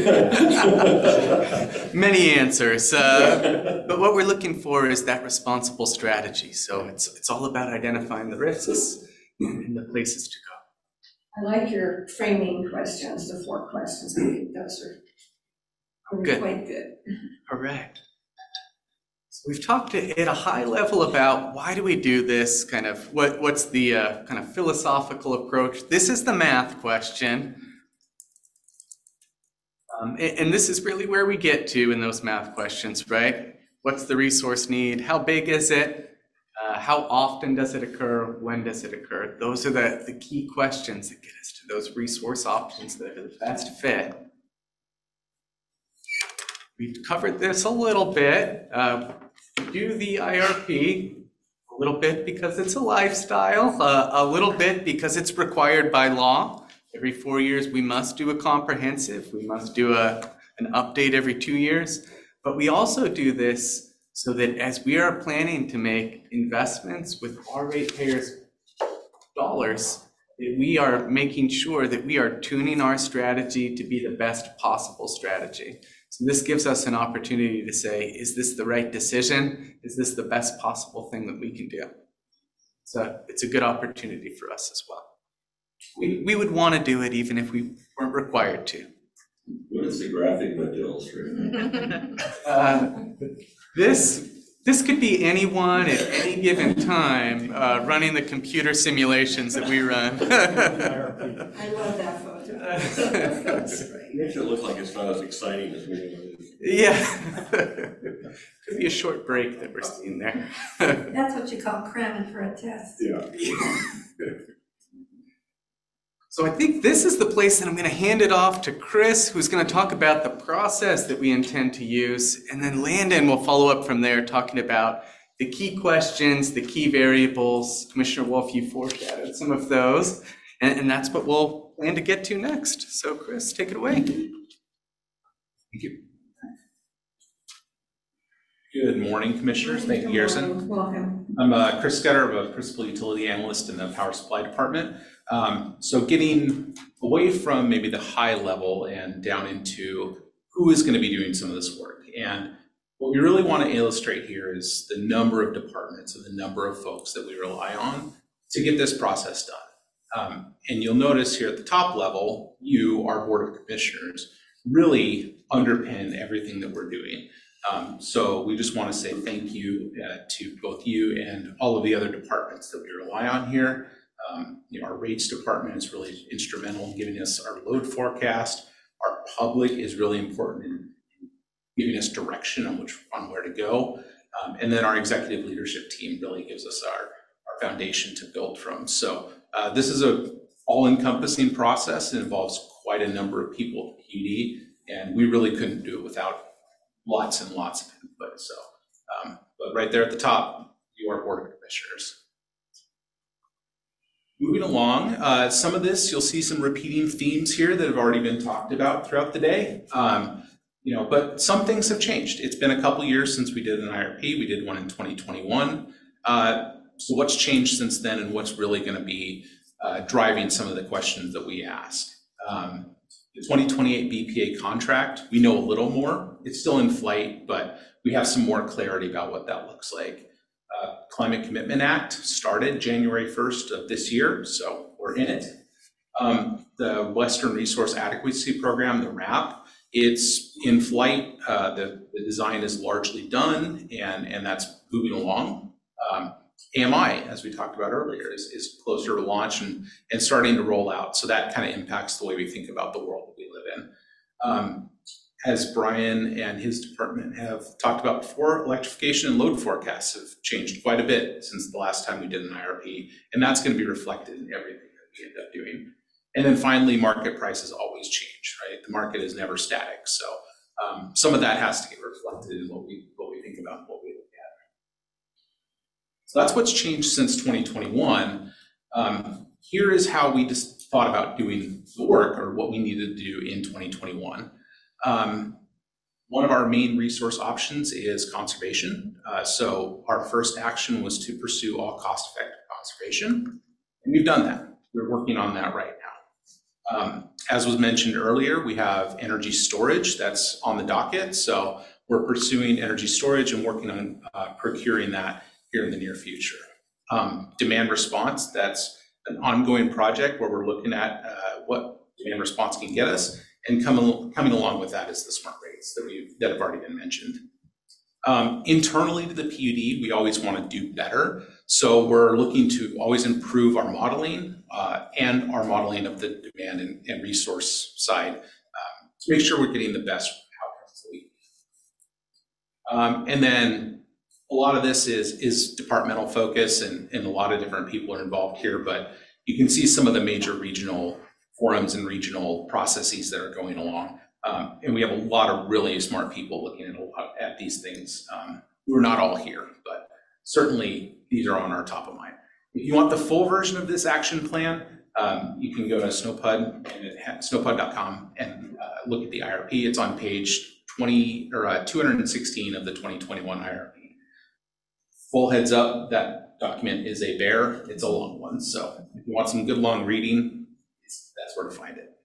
Many answers, but what we're looking for is that responsible strategy. So it's all about identifying the risks and the places to go. I like your framing questions, the 4 questions. I think those are Good. quite good. Correct. So we've talked at a high level about why do we do this, kind of what's the kind of philosophical approach. This is the math question. And this is really where we get to in those math questions, right? What's the resource need? How big is it? How often does it occur? When does it occur? Those are the key questions that get us to those resource options that are the best fit. We've covered this a little bit. Do the IRP a little bit because it's a lifestyle, a little bit because it's required by law. Every 4 years, we must do a comprehensive. We must do an update every 2 years. But we also do this so that as we are planning to make investments with our ratepayers' dollars, that we are making sure that we are tuning our strategy to be the best possible strategy. So this gives us an opportunity to say, is this the right decision? Is this the best possible thing that we can do? So it's a good opportunity for us as well. We would want to do it even if we weren't required to. What is the graphic meant to illustrate? This could be anyone at any given time running the computer simulations that we run. I love that photo. It makes it look like it's not as exciting as maybe it is. Yeah. Could be a short break that we're seeing there. That's what you call cramming for a test. Yeah. So I think this is the place that I'm going to hand it off to Chris, who's going to talk about the process that we intend to use, and then Landon will follow up from there, talking about the key questions, the key variables. Commissioner Wolf, you foreshadowed some of those, and that's what we'll plan to get to next. So Chris, take it away. Thank you. Good morning, Commissioners. Thank you, Garrison. Welcome. I'm Chris Scudder, I'm a Principal Utility Analyst in the Power Supply Department. So getting away from maybe the high level and down into who is going to be doing some of this work. And what we really want to illustrate here is the number of departments and the number of folks that we rely on to get this process done. And you'll notice here at the top level, you, our Board of Commissioners, really underpin everything that we're doing. So we just want to say thank you to both you and all of the other departments that we rely on here. Our rates department is really instrumental in giving us our load forecast. Our public is really important in giving us direction on where to go. And then our executive leadership team really gives us our foundation to build from. So this is a all-encompassing process. It involves quite a number of people at PUD, and we really couldn't do it without lots and lots of input. So, but right there at the top, you are Board of Commissioners. Moving along, some of this, you'll see some repeating themes here that have already been talked about throughout the day. But some things have changed. It's been a couple years since we did an IRP. We did one in 2021. So what's changed since then, and what's really going to be driving some of the questions that we ask? The 2028 BPA contract, we know a little more. It's still in flight, but we have some more clarity about what that looks like. Climate Commitment Act started January 1st of this year, so we're in it. The Western Resource Adequacy Program, the RAP, it's in flight. The design is largely done, and that's moving along. AMI, as we talked about earlier, is closer to launch and starting to roll out. So that kind of impacts the way we think about the world that we live in. As Brian and his department have talked about before, electrification and load forecasts have changed quite a bit since the last time we did an IRP, and that's going to be reflected in everything that we end up doing. And then finally, market prices always change, right? The market is never static. So some of that has to get reflected in what we think about and what we look at. So that's what's changed since 2021. Here is how we just thought about doing the work, or what we needed to do in 2021. One of our main resource options is conservation. So our first action was to pursue all cost-effective conservation, and we've done that. We're working on that right now. As was mentioned earlier, we have energy storage that's on the docket. So we're pursuing energy storage and working on procuring that here in the near future. Demand response, that's an ongoing project where we're looking at what demand response can get us, and coming along with that is the smart rates that have already been mentioned. Internally to the PUD, we always want to do better. So we're looking to always improve our modeling and our modeling of the demand and resource side to make sure we're getting the best outcomes that we can. And then a lot of this is departmental focus, and a lot of different people are involved here, but you can see some of the major regional forums and regional processes that are going along. And we have a lot of really smart people looking at these things. We're not all here, but certainly these are on our top of mind. If you want the full version of this action plan, you can go to SNOPUD and snowpud.com and look at the IRP. It's on page 216 of the 2021 IRP. Full heads up, that document is a bear. It's a long one. So if you want some good long reading, that's where to find it.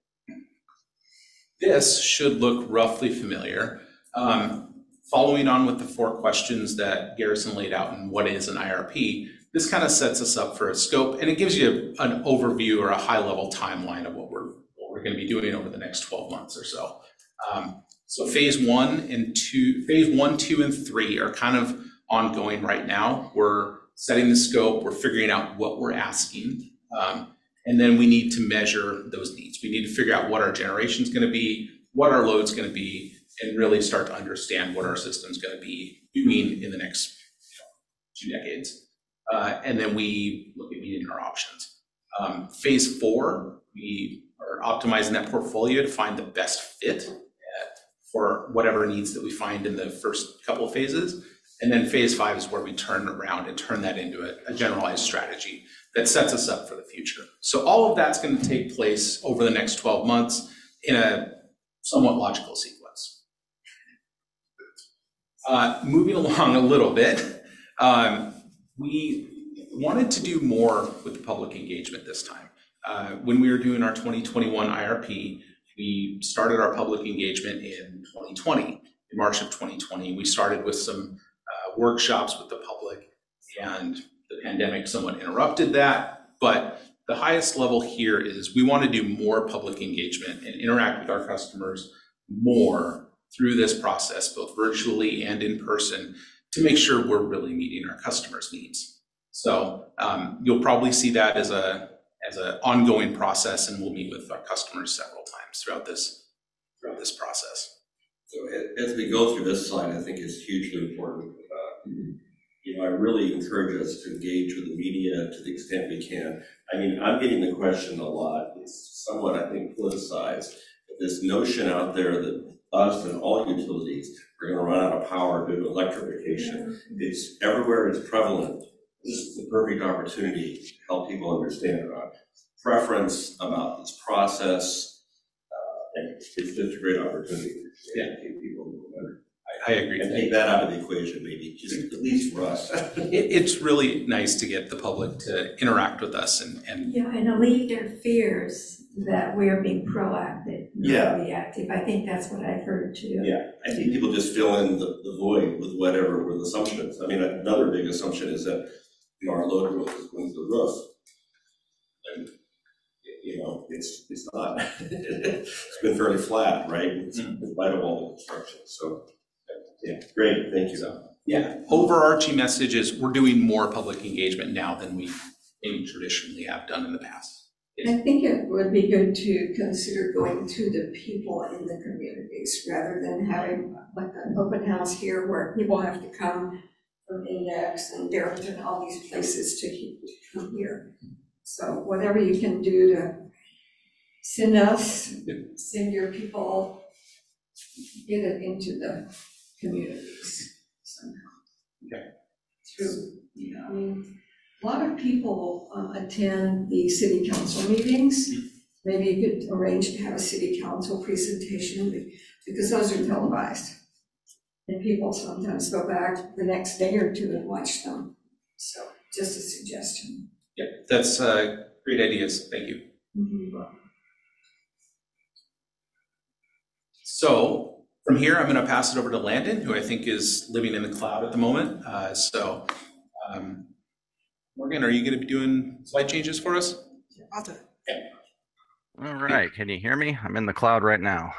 This should look roughly familiar. Following on with the 4 questions that Garrison laid out and what is an IRP, this kind of sets us up for a scope, and it gives you an overview or a high-level timeline of what we're going to be doing over the next 12 months or so. So phase 1, 2, and 3 are kind of ongoing right now. We're setting the scope, we're figuring out what we're asking, and then we need to measure those needs. We need to figure out what our generation is going to be, what our load's going to be, and really start to understand what our system's going to be doing in the next 2 decades. And then we look at meeting our options. Phase 4, we are optimizing that portfolio to find the best fit for whatever needs that we find in the first couple of phases. And then phase 5 is where we turn around and turn that into a generalized strategy that sets us up for the future. So all of that's going to take place over the next 12 months in a somewhat logical sequence. Moving along a little bit, we wanted to do more with the public engagement this time. When we were doing our 2021 IRP, we started our public engagement in 2020, in March of 2020. We started with some workshops with the public, and the pandemic somewhat interrupted that. But the highest level here is we want to do more public engagement and interact with our customers more through this process, both virtually and in person, to make sure we're really meeting our customers' needs. So you'll probably see that as an ongoing process, and we'll meet with our customers several times throughout this process. So as we go through this slide, I think is hugely important. I really encourage us to engage with the media to the extent we can. I mean, I'm getting the question a lot. It's somewhat, I think, politicized. This notion out there that us and all utilities are going to run out of power due to electrification. It's everywhere, it's prevalent. This is the perfect opportunity to help people understand about preference, about this process, and it's just a great opportunity to educate people a little better. I agree. And take that out of the equation, maybe, just at least for us. It's really nice to get the public to interact with us and Yeah, and alleviate their fears that we're being proactive, Yeah. not reactive. I think that's what I've heard too. Yeah, I think people just fill in the void with whatever, with assumptions. I mean, another big assumption is that, our load growth is going to the roof. And, it's not. It's been fairly flat, right? It's in spite of all the construction. So, yeah, great, thank you. So, overarching message is we're doing more public engagement now than we maybe traditionally have done in the past. I think it would be good to consider going to the people in the communities rather than having like an open house here where people have to come from Index and Darrington, all these places to come here. So whatever you can do to send your people, get it into the communities somehow. Okay. Through, I mean, a lot of people attend the city council meetings. Maybe you could arrange to have a city council presentation because those are televised. And people sometimes go back the next day or two and watch them. So just a suggestion. Yeah, that's great ideas. Thank you. Mm-hmm. So from here, I'm going to pass it over to Landon, who I think is living in the cloud at the moment. Morgan, are you going to be doing slide changes for us? I'll do it. Okay. All right, can you hear me? I'm in the cloud right now.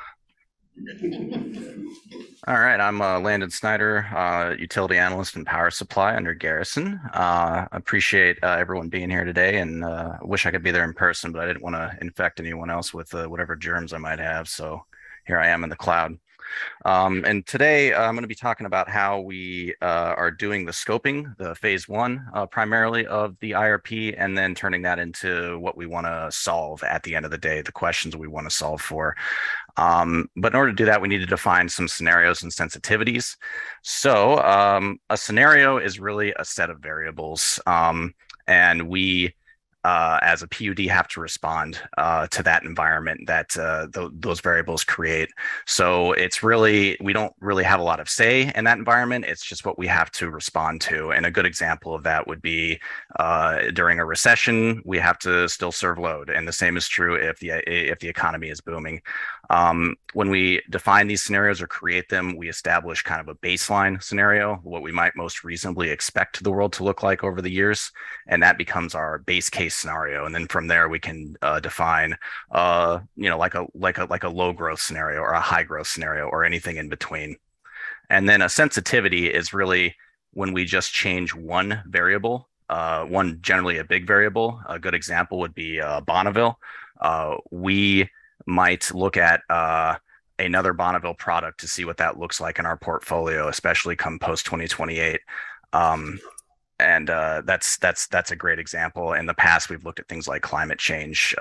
All right, I'm Landon Snyder, utility analyst in power supply under Garrison. Appreciate everyone being here today, and wish I could be there in person, but I didn't want to infect anyone else with whatever germs I might have, so here I am in the cloud. And today I'm going to be talking about how we are doing the scoping, the phase 1 primarily of the IRP, and then turning that into what we want to solve at the end of the day, the questions we want to solve for. But in order to do that, we need to define some scenarios and sensitivities. So a scenario is really a set of variables, and we as a PUD have to respond to that environment that those variables create. So it's really, we don't really have a lot of say in that environment. It's just what we have to respond to. And a good example of that would be during a recession, we have to still serve load. And the same is true if the economy is booming. When we define these scenarios or create them, we establish kind of a baseline scenario, what we might most reasonably expect the world to look like over the years. And that becomes our base case scenario. And then from there, we can define, like a low growth scenario or a high growth scenario or anything in between. And then a sensitivity is really when we just change one variable, one generally a big variable. A good example would be Bonneville. We might look at another Bonneville product to see what that looks like in our portfolio, especially come post 2028. And that's a great example. In the past, we've looked at things like climate change,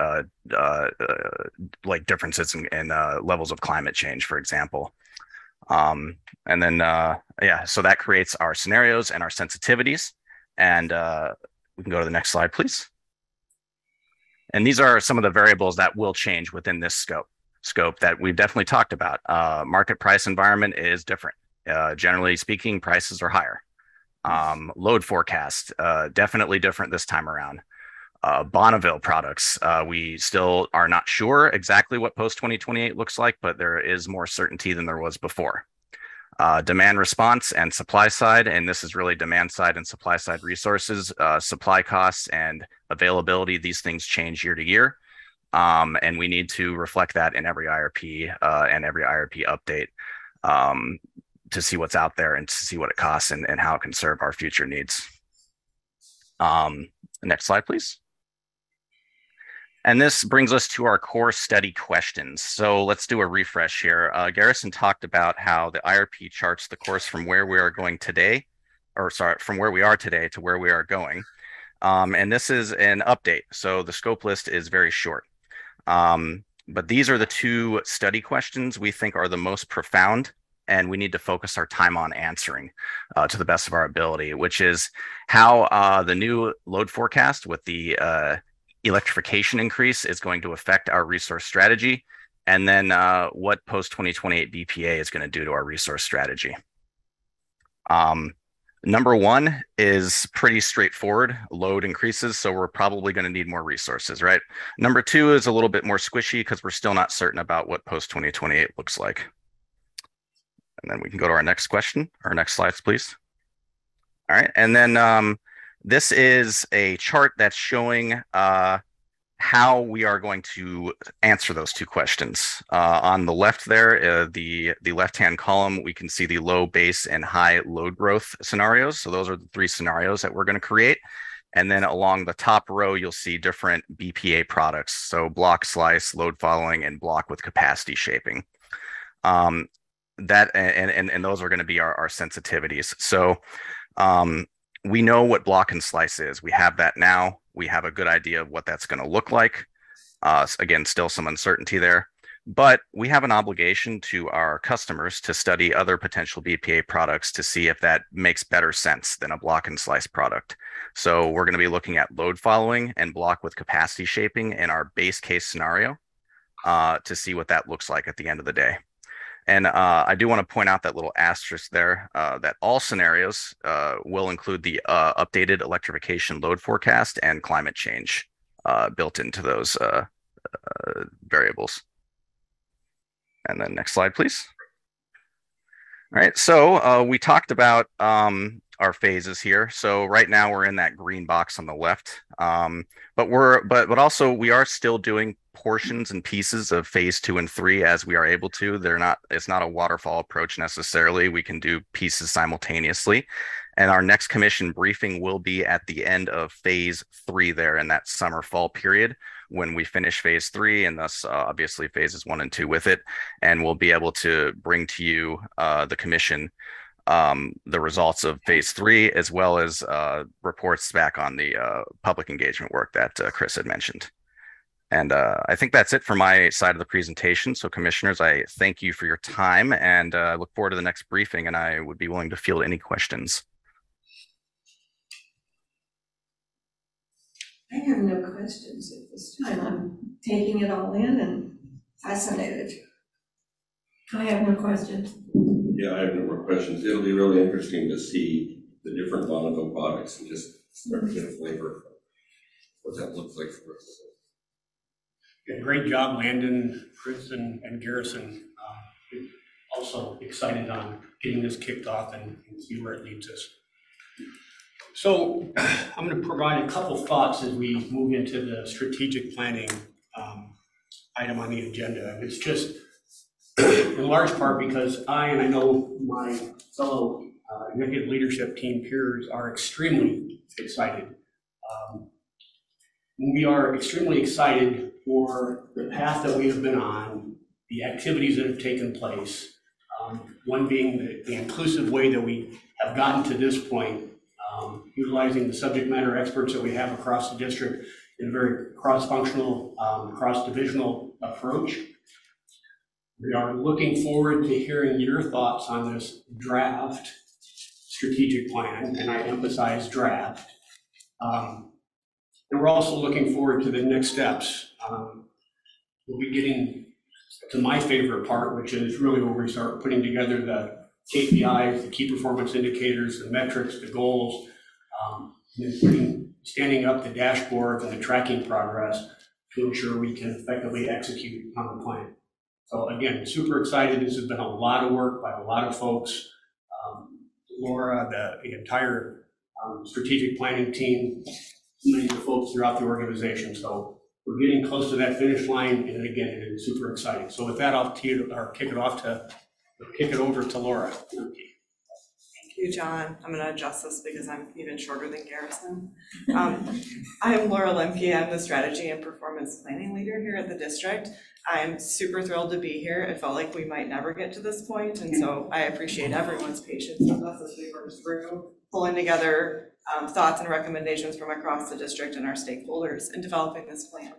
like differences in levels of climate change, for example. And then, so that creates our scenarios and our sensitivities. And we can go to the next slide, please. And these are some of the variables that will change within this scope that we've definitely talked about. Market price environment is different. Generally speaking, prices are higher. Load forecast, definitely different this time around. Bonneville products, we still are not sure exactly what post 2028 looks like, but there is more certainty than there was before. Demand response and supply side, and this is really demand side and supply side resources, supply costs and availability. These things change year to year, and we need to reflect that in every IRP and every IRP update to see what's out there and to see what it costs and how it can serve our future needs. Next slide, please. And this brings us to our core study questions. So let's do a refresh here. Garrison talked about how the IRP charts the course from where we are going today, from where we are today to where we are going. And this is an update. So the scope list is very short. But these are the two study questions we think are the most profound, and we need to focus our time on answering to the best of our ability, which is how the new load forecast with the electrification increase is going to affect our resource strategy, and then what post-2028 BPA is going to do to our resource strategy. Number one is pretty straightforward. Load increases, so we're probably going to need more resources, right? Number two is a little bit more squishy because we're still not certain about what post-2028 looks like. And then we can go to our next question, or next slides, please. All right, and then this is a chart that's showing how we are going to answer those two questions. On the left there, the left-hand column, we can see the low base and high load growth scenarios. So those are the three scenarios that we're going to create. And then along the top row, you'll see different BPA products. So block slice, load following, and block with capacity shaping. That and those are going to be our sensitivities. So we know what block and slice is. We have that now. We have a good idea of what that's going to look like. Again, still some uncertainty there, but we have an obligation to our customers to study other potential BPA products to see if that makes better sense than a block and slice product. So we're going to be looking at load following and block with capacity shaping in our base case scenario to see what that looks like at the end of the day. And I do want to point out that little asterisk there, that all scenarios will include the updated electrification load forecast and climate change built into those variables. And then next slide, please. All right, so we talked about our phases here. So right now we're in that green box on the left, but also we are still doing portions and pieces of phase 2 and 3 as we are able to. It's not a waterfall approach necessarily. We can do pieces simultaneously. And our next commission briefing will be at the end of phase 3 there in that summer fall period when we finish phase 3, and thus obviously phases 1 and 2 with it. And we'll be able to bring to you, the commission, the results of phase 3, as well as reports back on the public engagement work that Chris had mentioned. And I think that's it for my side of the presentation. So commissioners, I thank you for your time, and I look forward to the next briefing, and I would be willing to field any questions. I have no questions at this time. I'm taking it all in and fascinated. I have no questions. Yeah, I have no more questions. It'll be really interesting to see the different Bonneville products and just start to get a flavor of what that looks like for us. Yeah, great job, Landon, Chris, and Garrison. Also excited on getting this kicked off and see where it leads us. So I'm going to provide a couple thoughts as we move into the strategic planning item on the agenda. It's just in large part because I know my fellow executive leadership team peers are extremely excited. We are extremely excited for the path that we have been on the activities that have taken place. One being the inclusive way that we have gotten to this point, utilizing the subject matter experts that we have across the district in a very cross-functional, cross-divisional approach. We are looking forward to hearing your thoughts on this draft strategic plan, and I emphasize draft. And we're also looking forward to the next steps. We'll be getting to my favorite part, which is really where we start putting together the KPIs, the key performance indicators, the metrics, the goals, and then standing up the dashboard and the tracking progress to ensure we can effectively execute on the plan. So again, super excited. This has been a lot of work by a lot of folks. Laura, the entire strategic planning team, many of the folks throughout the organization. So we're getting close to that finish line, and again, it is super exciting. So with that, I'll kick it over to Laura. Thank you, John. I'm going to adjust this because I'm even shorter than Garrison. I am Laura Lemke. I'm the strategy and performance planning leader here at the district. I'm super thrilled to be here. It felt like we might never get to this point, and so I appreciate everyone's patience with us as we work through pulling together thoughts and recommendations from across the district and our stakeholders in developing this plan.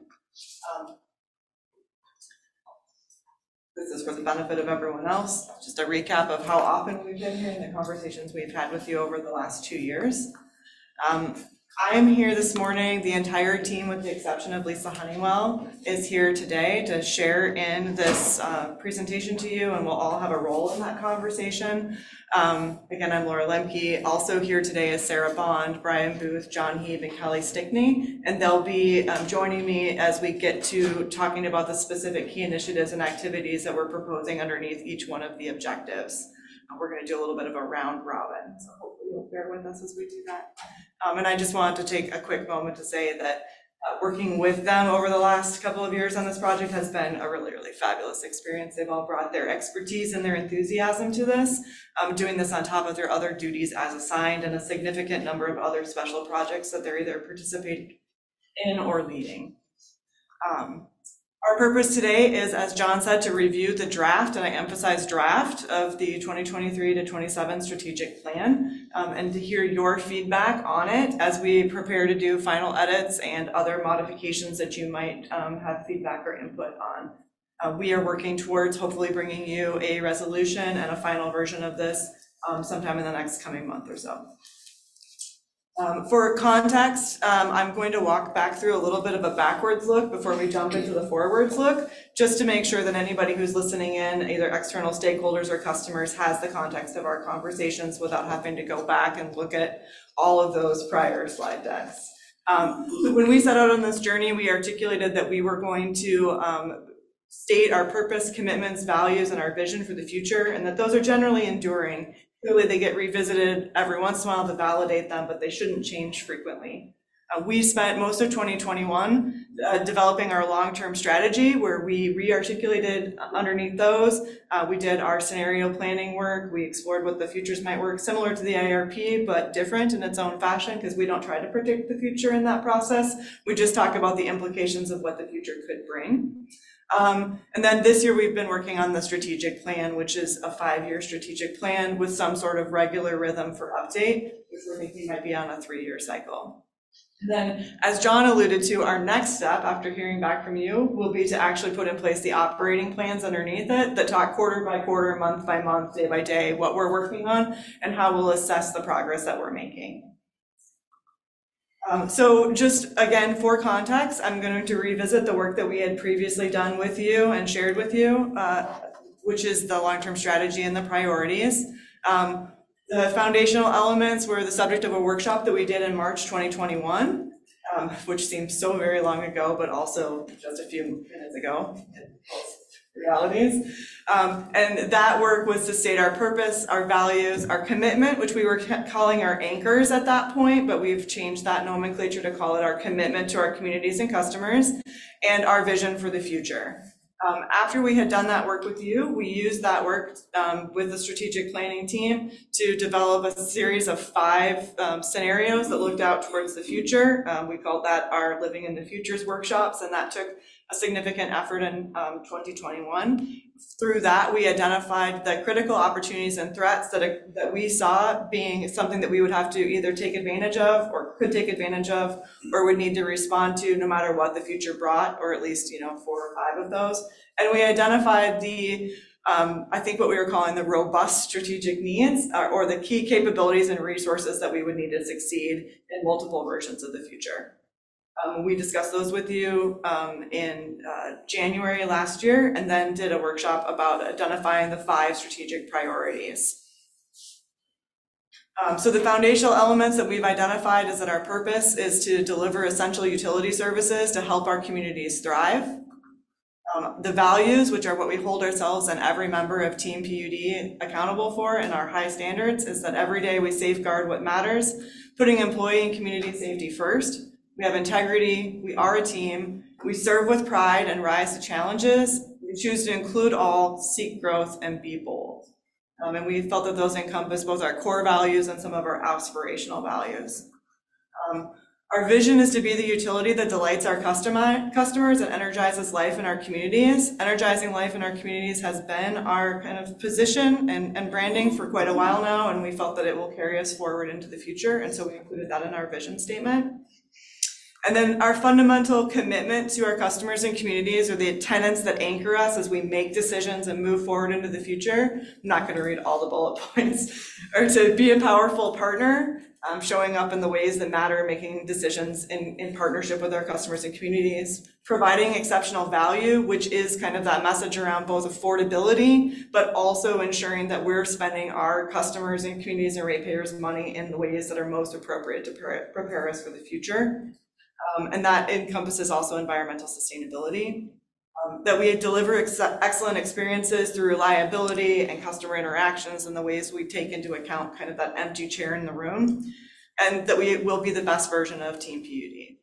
This is for the benefit of everyone else. Just a recap of how often we've been here and the conversations we've had with you over the last 2 years. I am here this morning. The entire team, with the exception of Lisa Honeywell, is here today to share in this presentation to you, and we'll all have a role in that conversation. Again, I'm Laura Lemke. Also here today is Sarah Bond, Brian Booth, John Heeb, and Kelly Stickney, and they'll be joining me as we get to talking about the specific key initiatives and activities that we're proposing underneath each one of the objectives. We're going to do a little bit of a round robin, so hopefully you'll bear with us as we do that. And I just wanted to take a quick moment to say that working with them over the last couple of years on this project has been a really, really fabulous experience. They've all brought their expertise and their enthusiasm to this, doing this on top of their other duties as assigned and a significant number of other special projects that they're either participating in or leading. Our purpose today is, as John said, to review the draft, and I emphasize draft, of the 2023 to 27 strategic plan, and to hear your feedback on it as we prepare to do final edits and other modifications that you might have feedback or input on. We are working towards hopefully bringing you a resolution and a final version of this sometime in the next coming month or so. For context, I'm going to walk back through a little bit of a backwards look before we jump into the forwards look, just to make sure that anybody who's listening in, either external stakeholders or customers, has the context of our conversations without having to go back and look at all of those prior slide decks. When we set out on this journey, we articulated that we were going to state our purpose, commitments, values, and our vision for the future, and that those are generally enduring. Clearly, they get revisited every once in a while to validate them, but they shouldn't change frequently. We spent most of 2021 developing our long-term strategy, where we re-articulated underneath those. We did our scenario planning work. We explored what the futures might work, similar to the IRP, but different in its own fashion, because we don't try to predict the future in that process. We just talk about the implications of what the future could bring. And then this year we've been working on the strategic plan, which is a 5-year strategic plan with some sort of regular rhythm for update, which we're thinking might be on a 3-year cycle. And then, as John alluded to, our next step after hearing back from you will be to actually put in place the operating plans underneath it that talk quarter by quarter, month by month, day by day, what we're working on and how we'll assess the progress that we're making. So just again, for context, I'm going to revisit the work that we had previously done with you and shared with you, which is the long-term strategy and the priorities. The foundational elements were the subject of a workshop that we did in March 2021, which seems so very long ago, but also just a few minutes ago. Realities. And that work was to state our purpose, our values, our commitment, which we were calling our anchors at that point, but we've changed that nomenclature to call it our commitment to our communities and customers, and our vision for the future. After we had done that work with you, we used that work with the strategic planning team to develop a series of 5 scenarios that looked out towards the future. We called that our Living in the Futures workshops, and that took a significant effort in 2021. Through that, we identified the critical opportunities and threats that we saw being something that we would have to either take advantage of or could take advantage of or would need to respond to no matter what the future brought, or at least 4 or 5 of those. And we identified the I think what we were calling the robust strategic needs or the key capabilities and resources that we would need to succeed in multiple versions of the future. We discussed those with you in January last year, and then did a workshop about identifying the 5 strategic priorities. So the foundational elements that we've identified is that our purpose is to deliver essential utility services to help our communities thrive. The values, which are what we hold ourselves and every member of Team PUD accountable for in our high standards, is that every day we safeguard what matters, putting employee and community safety first. We have integrity, we are a team, we serve with pride and rise to challenges, we choose to include all, seek growth, and be bold. And we felt that those encompass both our core values and some of our aspirational values. Our vision is to be the utility that delights our customers and energizes life in our communities. Energizing life in our communities has been our kind of position and branding for quite a while now, and we felt that it will carry us forward into the future, and so we included that in our vision statement. And then our fundamental commitment to our customers and communities are the tenets that anchor us as we make decisions and move forward into the future. I'm not going to read all the bullet points. Or to be a powerful partner, showing up in the ways that matter, making decisions in partnership with our customers and communities, providing exceptional value, which is kind of that message around both affordability, but also ensuring that we're spending our customers and communities and ratepayers' money in the ways that are most appropriate to prepare us for the future. And that encompasses also environmental sustainability, that we deliver excellent experiences through reliability and customer interactions and the ways we take into account kind of that empty chair in the room, and that we will be the best version of Team PUD.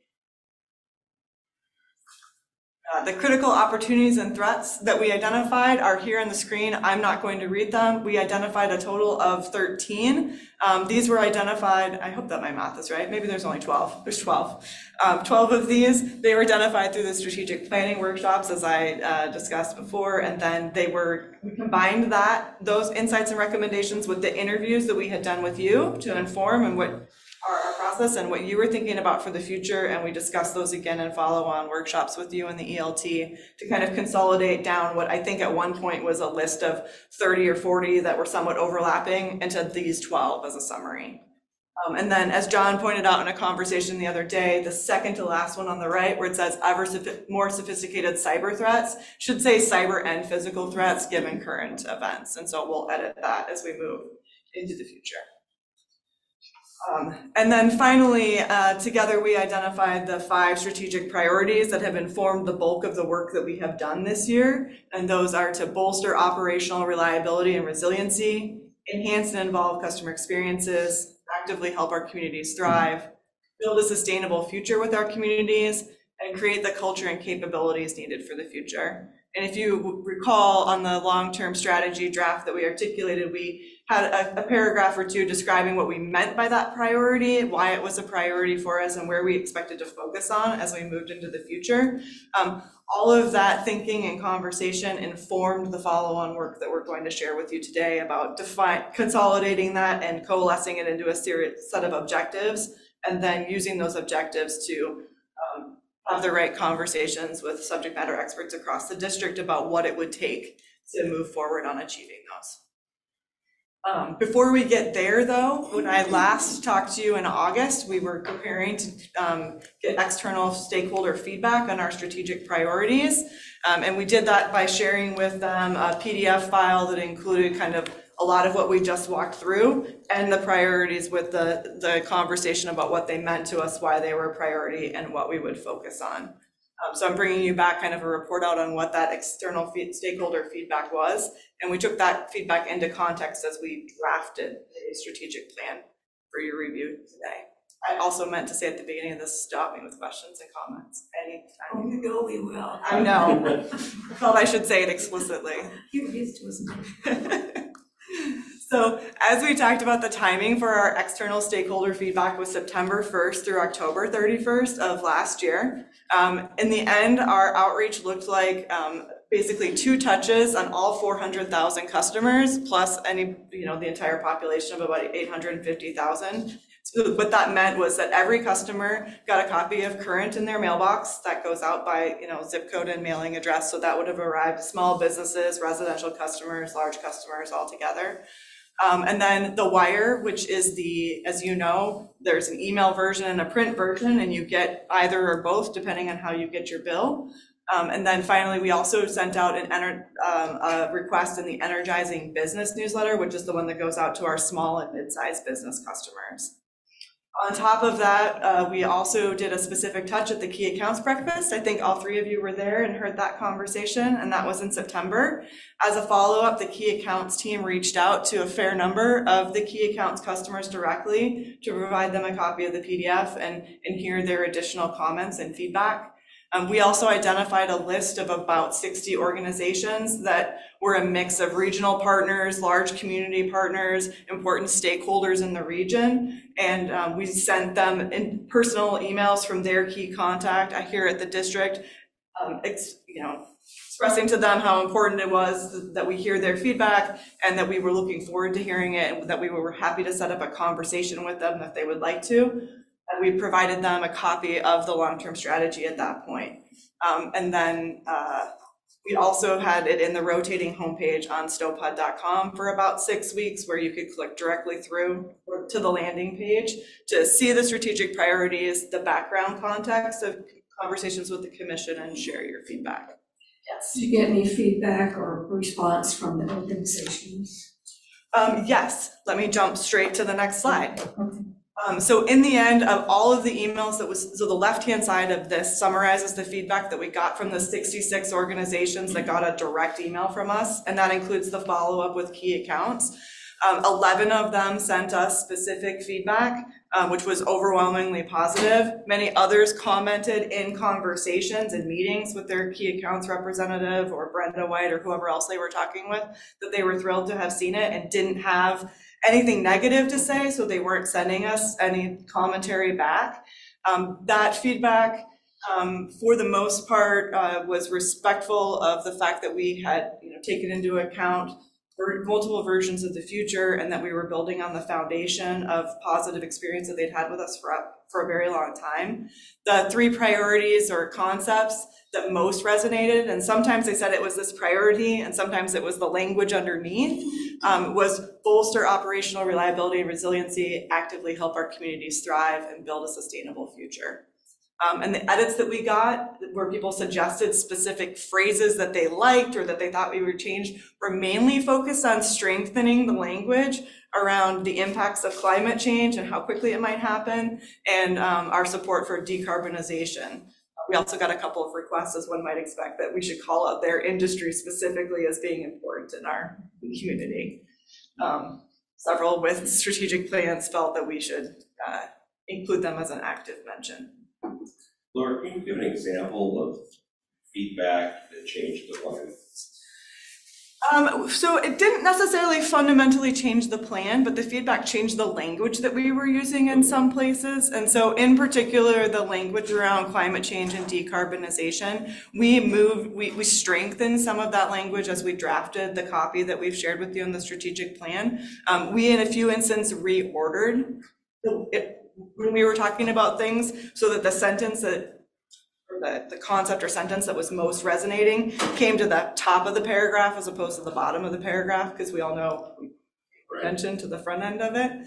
The critical opportunities and threats that we identified are here on the screen. I'm not going to read them. We identified a total of 13. These were identified, I hope that my math is right, maybe there's only 12. There's 12. 12 of these, they were identified through the strategic planning workshops, as I discussed before, and then we combined those insights and recommendations with the interviews that we had done with you to inform and what our process and what you were thinking about for the future, and we discussed those again in follow-on workshops with you in the ELT to kind of consolidate down what I think at one point was a list of 30 or 40 that were somewhat overlapping into these 12 as a summary. And then, as John pointed out in a conversation the other day, the second to last one on the right, where it says more sophisticated cyber threats, should say cyber and physical threats given current events. And so we'll edit that as we move into the future. And then finally, together we identified the 5 strategic priorities that have informed the bulk of the work that we have done this year. And those are to bolster operational reliability and resiliency, enhance and involve customer experiences, actively help our communities thrive, build a sustainable future with our communities, and create the culture and capabilities needed for the future. And if you recall on the long-term strategy draft that we articulated, we had a paragraph or two describing what we meant by that priority, why it was a priority for us, and where we expected to focus on as we moved into the future. All of that thinking and conversation informed the follow-on work that we're going to share with you today about consolidating that and coalescing it into a set of objectives, and then using those objectives to have the right conversations with subject matter experts across the district about what it would take to move forward on achieving those. Before we get there, though, when I last talked to you in August, we were preparing to get external stakeholder feedback on our strategic priorities. And we did that by sharing with them a PDF file that included kind of a lot of what we just walked through and the priorities with the conversation about what they meant to us, why they were a priority, and what we would focus on. So I'm bringing you back kind of a report out on what that external stakeholder feedback was. And we took that feedback into context as we drafted a strategic plan for your review today. I also meant to say at the beginning of this, stop me with questions and comments anytime. Oh, you know we will. I know. I felt I should say it explicitly. You're used to us. So as we talked about, the timing for our external stakeholder feedback was September 1st through October 31st of last year. In the end, our outreach looked like basically 2 touches on all 400,000 customers, plus any, the entire population of about 850,000. So what that meant was that every customer got a copy of Current in their mailbox that goes out by, zip code and mailing address. So that would have arrived to small businesses, residential customers, large customers all together. And then the wire, which is as you know, there's an email version and a print version, and you get either or both depending on how you get your bill. And then finally, we also sent out a request in the Energizing Business newsletter, which is the one that goes out to our small and mid-sized business customers. On top of that, we also did a specific touch at the Key Accounts Breakfast. I think all 3 of you were there and heard that conversation, and that was in September. As a follow-up, the Key Accounts team reached out to a fair number of the Key Accounts customers directly to provide them a copy of the PDF and hear their additional comments and feedback. We also identified a list of about 60 organizations that were a mix of regional partners, large community partners, important stakeholders in the region. And we sent them in personal emails from their key contact here at the district, expressing to them how important it was that we hear their feedback and that we were looking forward to hearing it, and that we were happy to set up a conversation with them if they would like to. And we provided them a copy of the long-term strategy at that point. And then we also had it in the rotating homepage on stopud.com for about 6 weeks, where you could click directly through to the landing page to see the strategic priorities, the background context of conversations with the commission, and share your feedback. Yes. Did you get any feedback or response from the organizations? Yes. Let me jump straight to the next slide. Okay. So in the end of all of the emails so the left-hand side of this summarizes the feedback that we got from the 66 organizations that got a direct email from us, and that includes the follow-up with key accounts. 11 of them sent us specific feedback, which was overwhelmingly positive. Many others commented in conversations and meetings with their key accounts representative or Brenda White or whoever else they were talking with, that they were thrilled to have seen it and didn't have anything negative to say, so they weren't sending us any commentary back. That feedback, for the most part, was respectful of the fact that we had taken into account multiple versions of the future, and that we were building on the foundation of positive experience that they'd had with us for a very long time. The 3 priorities or concepts that most resonated, and sometimes they said it was this priority and sometimes it was the language underneath, was bolster operational reliability and resiliency, actively help our communities thrive, and build a sustainable future. And the edits that we got, where people suggested specific phrases that they liked or that they thought we would change, were mainly focused on strengthening the language around the impacts of climate change and how quickly it might happen, and our support for decarbonization. We also got a couple of requests, as one might expect, that we should call out their industry specifically as being important in our community. Several with strategic plans felt that we should include them as an active mention. Laura, can you give an example of feedback that changed the plan? So it didn't necessarily fundamentally change the plan, but the feedback changed the language that we were using in some places. And so in particular, the language around climate change and decarbonization, we strengthened some of that language as we drafted the copy that we've shared with you in the strategic plan. We, in a few instances, reordered when we were talking about things so that the sentence the concept or sentence that was most resonating came to the top of the paragraph as opposed to the bottom of the paragraph, because we all know we mentioned to the front end of it.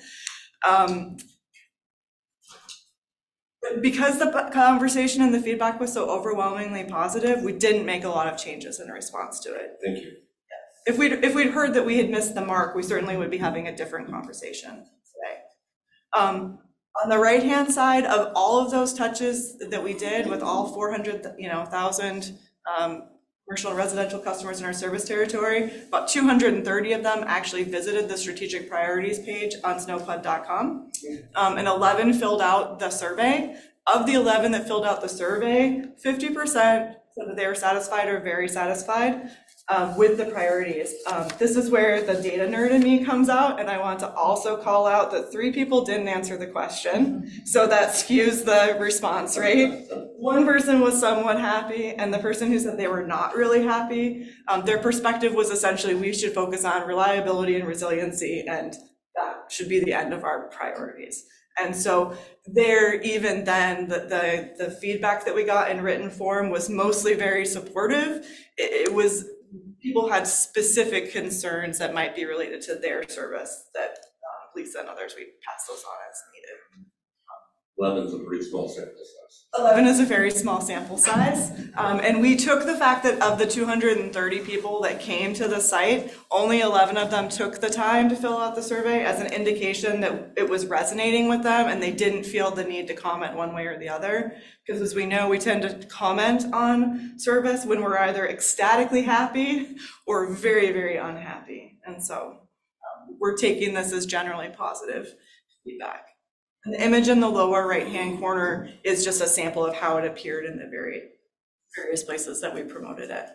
Because the conversation and the feedback was so overwhelmingly positive, we didn't make a lot of changes in response to it. Thank you. If we'd heard that we had missed the mark, we certainly would be having a different conversation today. On the right-hand side of all of those touches that we did with all 400,000 commercial and residential customers in our service territory. About 230 of them actually visited the strategic priorities page on snowpud.com, and 11 filled out the survey. Of the 11 that filled out the survey, 50% said that they were satisfied or very satisfied with the priorities. This is where the data nerd in me comes out, and I want to also call out that 3 people didn't answer the question, so that skews the response rate. 1 person was somewhat happy, and the person who said they were not really happy, their perspective was essentially we should focus on reliability and resiliency, and that should be the end of our priorities. And so there, even then, the feedback that we got in written form was mostly very supportive. It was, people had specific concerns that might be related to their service that Lisa and others, we pass those on as needed. 11 is a pretty small sample size. 11 is a very small sample size. And we took the fact that of the 230 people that came to the site, only 11 of them took the time to fill out the survey as an indication that it was resonating with them and they didn't feel the need to comment one way or the other. Because as we know, we tend to comment on service when we're either ecstatically happy or very, very unhappy. And so we're taking this as generally positive feedback. And the image in the lower right-hand corner is just a sample of how it appeared in the various places that we promoted it.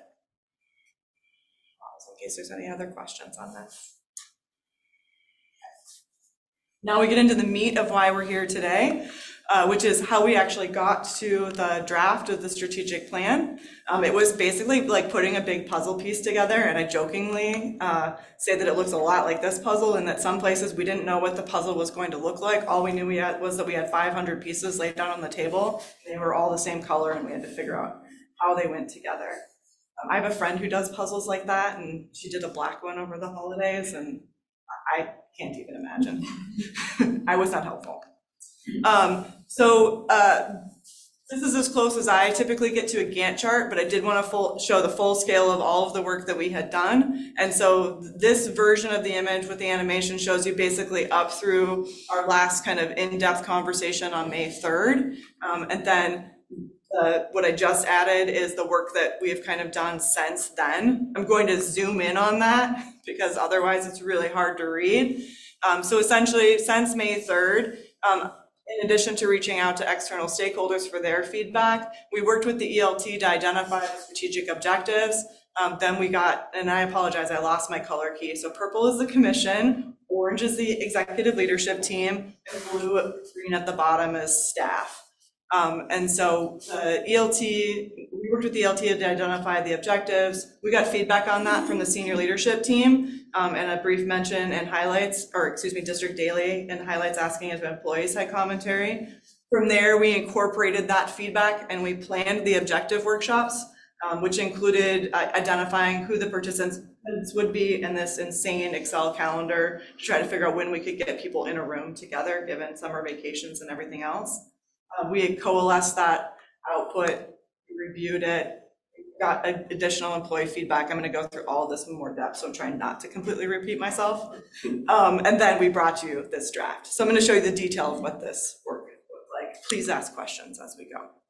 So in case there's any other questions on this. Now we get into the meat of why we're here today, which is how we actually got to the draft of the strategic plan. It was basically like putting a big puzzle piece together, and I jokingly say that it looks a lot like this puzzle, and that some places we didn't know what the puzzle was going to look like. All we knew was that we had 500 pieces laid down on the table. They were all the same color, and we had to figure out how they went together. I have a friend who does puzzles like that, and she did a black one over the holidays, and I can't even imagine. I was not helpful. This is as close as I typically get to a Gantt chart, but I did want to show the full scale of all of the work that we had done. And so this version of the image with the animation shows you basically up through our last kind of in-depth conversation on May 3rd. And then what I just added is the work that we have kind of done since then. I'm going to zoom in on that because otherwise it's really hard to read. So essentially, since May 3rd, in addition to reaching out to external stakeholders for their feedback, we worked with the ELT to identify the strategic objectives. Then we got, and I apologize, I lost my color key. So purple is the commission, orange is the executive leadership team, and blue, green at the bottom is staff. And so the ELT, we worked with the ELT to identify the objectives. We got feedback on that from the senior leadership team, and a brief mention and highlights, or excuse me, District Daily and highlights asking if employees had commentary. From there, we incorporated that feedback and we planned the objective workshops, which included identifying who the participants would be in this insane Excel calendar to try to figure out when we could get people in a room together, given summer vacations and everything else. We had coalesced that output, reviewed it, got additional employee feedback. I'm going to go through all of this in more depth, so I'm trying not to completely repeat myself. And then we brought you this draft. So I'm going to show you the detail of what this work looked like. Please ask questions as we go.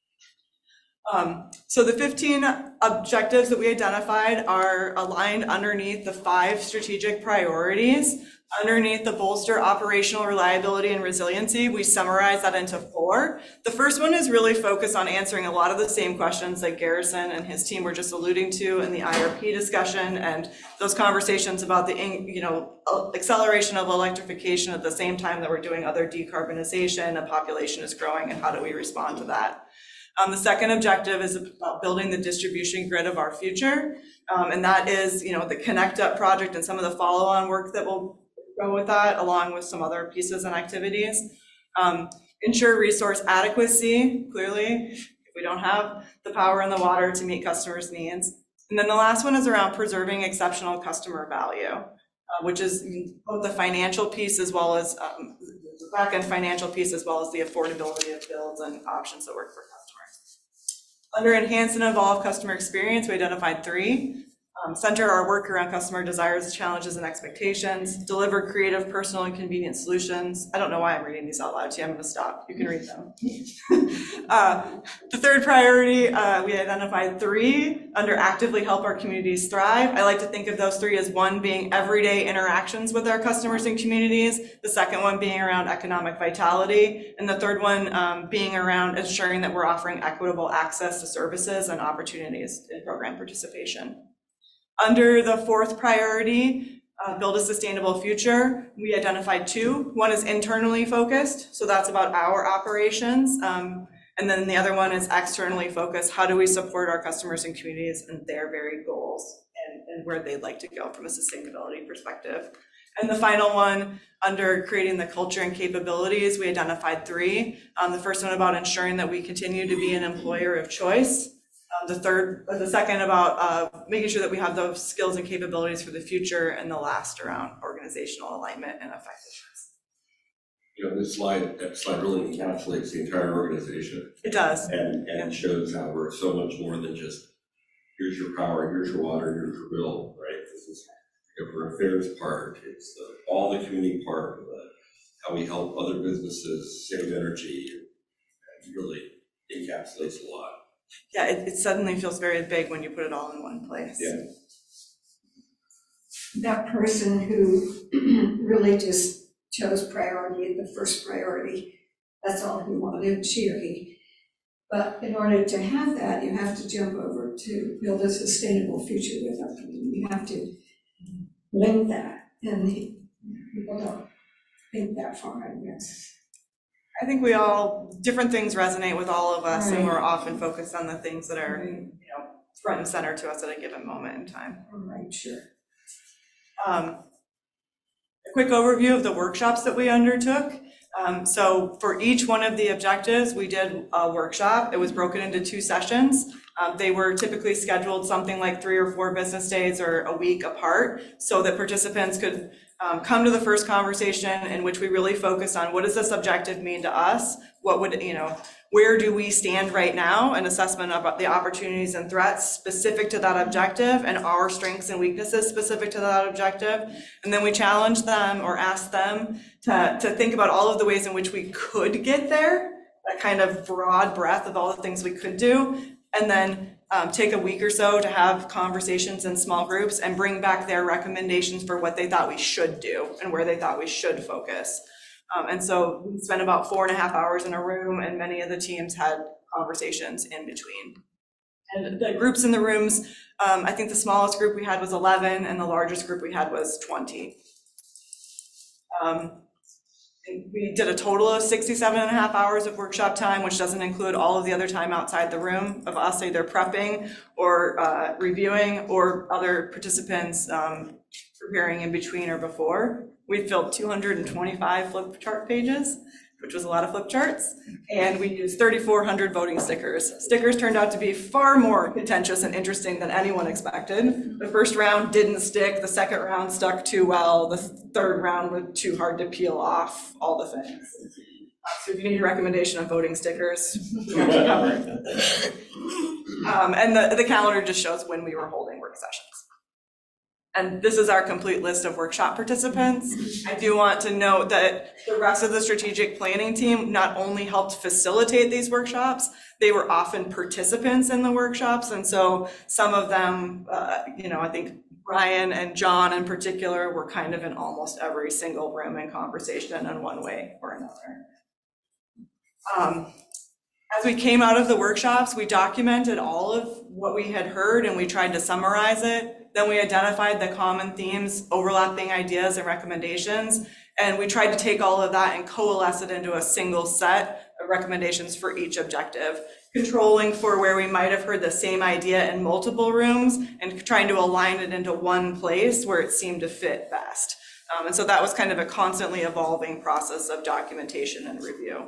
So the 15 objectives that we identified are aligned underneath the 5 strategic priorities. Underneath the bolster operational reliability and resiliency, we summarize that into 4. The first one is really focused on answering a lot of the same questions that Garrison and his team were just alluding to in the IRP discussion and those conversations about the acceleration of electrification at the same time that we're doing other decarbonization, a population is growing, and how do we respond to that? The second objective is about building the distribution grid of our future. And that is, the Connect Up project and some of the follow-on work that will go with that, along with some other pieces and activities. Ensure resource adequacy, clearly, if we don't have the power and the water to meet customers' needs. And then the last one is around preserving exceptional customer value, which is both the financial piece as well as the back-end financial piece, as well as the affordability of builds and options that work for customers. Under enhance and evolve customer experience, we identified 3. Center our work around customer desires, challenges, and expectations. Deliver creative, personal, and convenient solutions. I don't know why I'm reading these out loud to you. I'm going to stop. You can read them. The third priority, we identified 3 under actively help our communities thrive. I like to think of those 3 as 1 being everyday interactions with our customers and communities, the second one being around economic vitality, and the third one being around ensuring that we're offering equitable access to services and opportunities in program participation. Under the 4th priority, build a sustainable future, we identified 2. One is internally focused, so that's about our operations. And then the other one is externally focused. How do we support our customers and communities and their very goals and where they'd like to go from a sustainability perspective? And the final one, under creating the culture and capabilities, we identified 3. The first one about ensuring that we continue to be an employer of choice. The second about making sure that we have those skills and capabilities for the future, and the last around organizational alignment and effectiveness. You know, that slide really encapsulates the entire organization. It does. And shows how we're so much more than just, here's your power, here's your water, here's your bill, right? This is for affairs part, it's all the community part of how we help other businesses save energy, and really encapsulates a lot. Yeah, it suddenly feels very big when you put it all in one place. Yeah. That person who really just chose priority, the first priority, that's all he wanted, she or he. But in order to have that, you have to jump over to build a sustainable future with our community. You have to link that, and people don't think that far, I guess. I think different things resonate with all of us, and we're often focused on the things that are, front and center to us at a given moment in time. Right, sure. A quick overview of the workshops that we undertook. So for each one of the objectives, we did a workshop. It was broken into 2 sessions. They were typically scheduled something like 3 or 4 business days or a week apart, so that participants could come to the first conversation, in which we really focused on what does this objective mean to us? What would, where do we stand right now? An assessment of the opportunities and threats specific to that objective, and our strengths and weaknesses specific to that objective. And then we challenged them or asked them to think about all of the ways in which we could get there, that kind of broad breadth of all the things we could do. And then take a week or so to have conversations in small groups and bring back their recommendations for what they thought we should do and where they thought we should focus. And so we spent about 4.5 hours in a room, and many of the teams had conversations in between. And the groups in the rooms, I think the smallest group we had was 11, and the largest group we had was 20. We did a total of 67.5 hours of workshop time, which doesn't include all of the other time outside the room of us either prepping or reviewing, or other participants preparing in between or before. We filled 225 flip chart pages, which was a lot of flip charts, and we used 3,400 voting stickers. Stickers turned out to be far more contentious and interesting than anyone expected. The first round didn't stick, the second round stuck too well, the third round was too hard to peel off, all the things. So if you need a recommendation on voting stickers, we have you covered. And the calendar just shows when we were holding work sessions. And this is our complete list of workshop participants. I do want to note that the rest of the strategic planning team not only helped facilitate these workshops, they were often participants in the workshops. And so some of them, I think Ryan and John in particular were kind of in almost every single room and conversation in one way or another. As we came out of the workshops, we documented all of what we had heard and we tried to summarize it. Then we identified the common themes, overlapping ideas and recommendations, and we tried to take all of that and coalesce it into a single set of recommendations for each objective, controlling for where we might have heard the same idea in multiple rooms and trying to align it into one place where it seemed to fit best. And so that was kind of a constantly evolving process of documentation and review.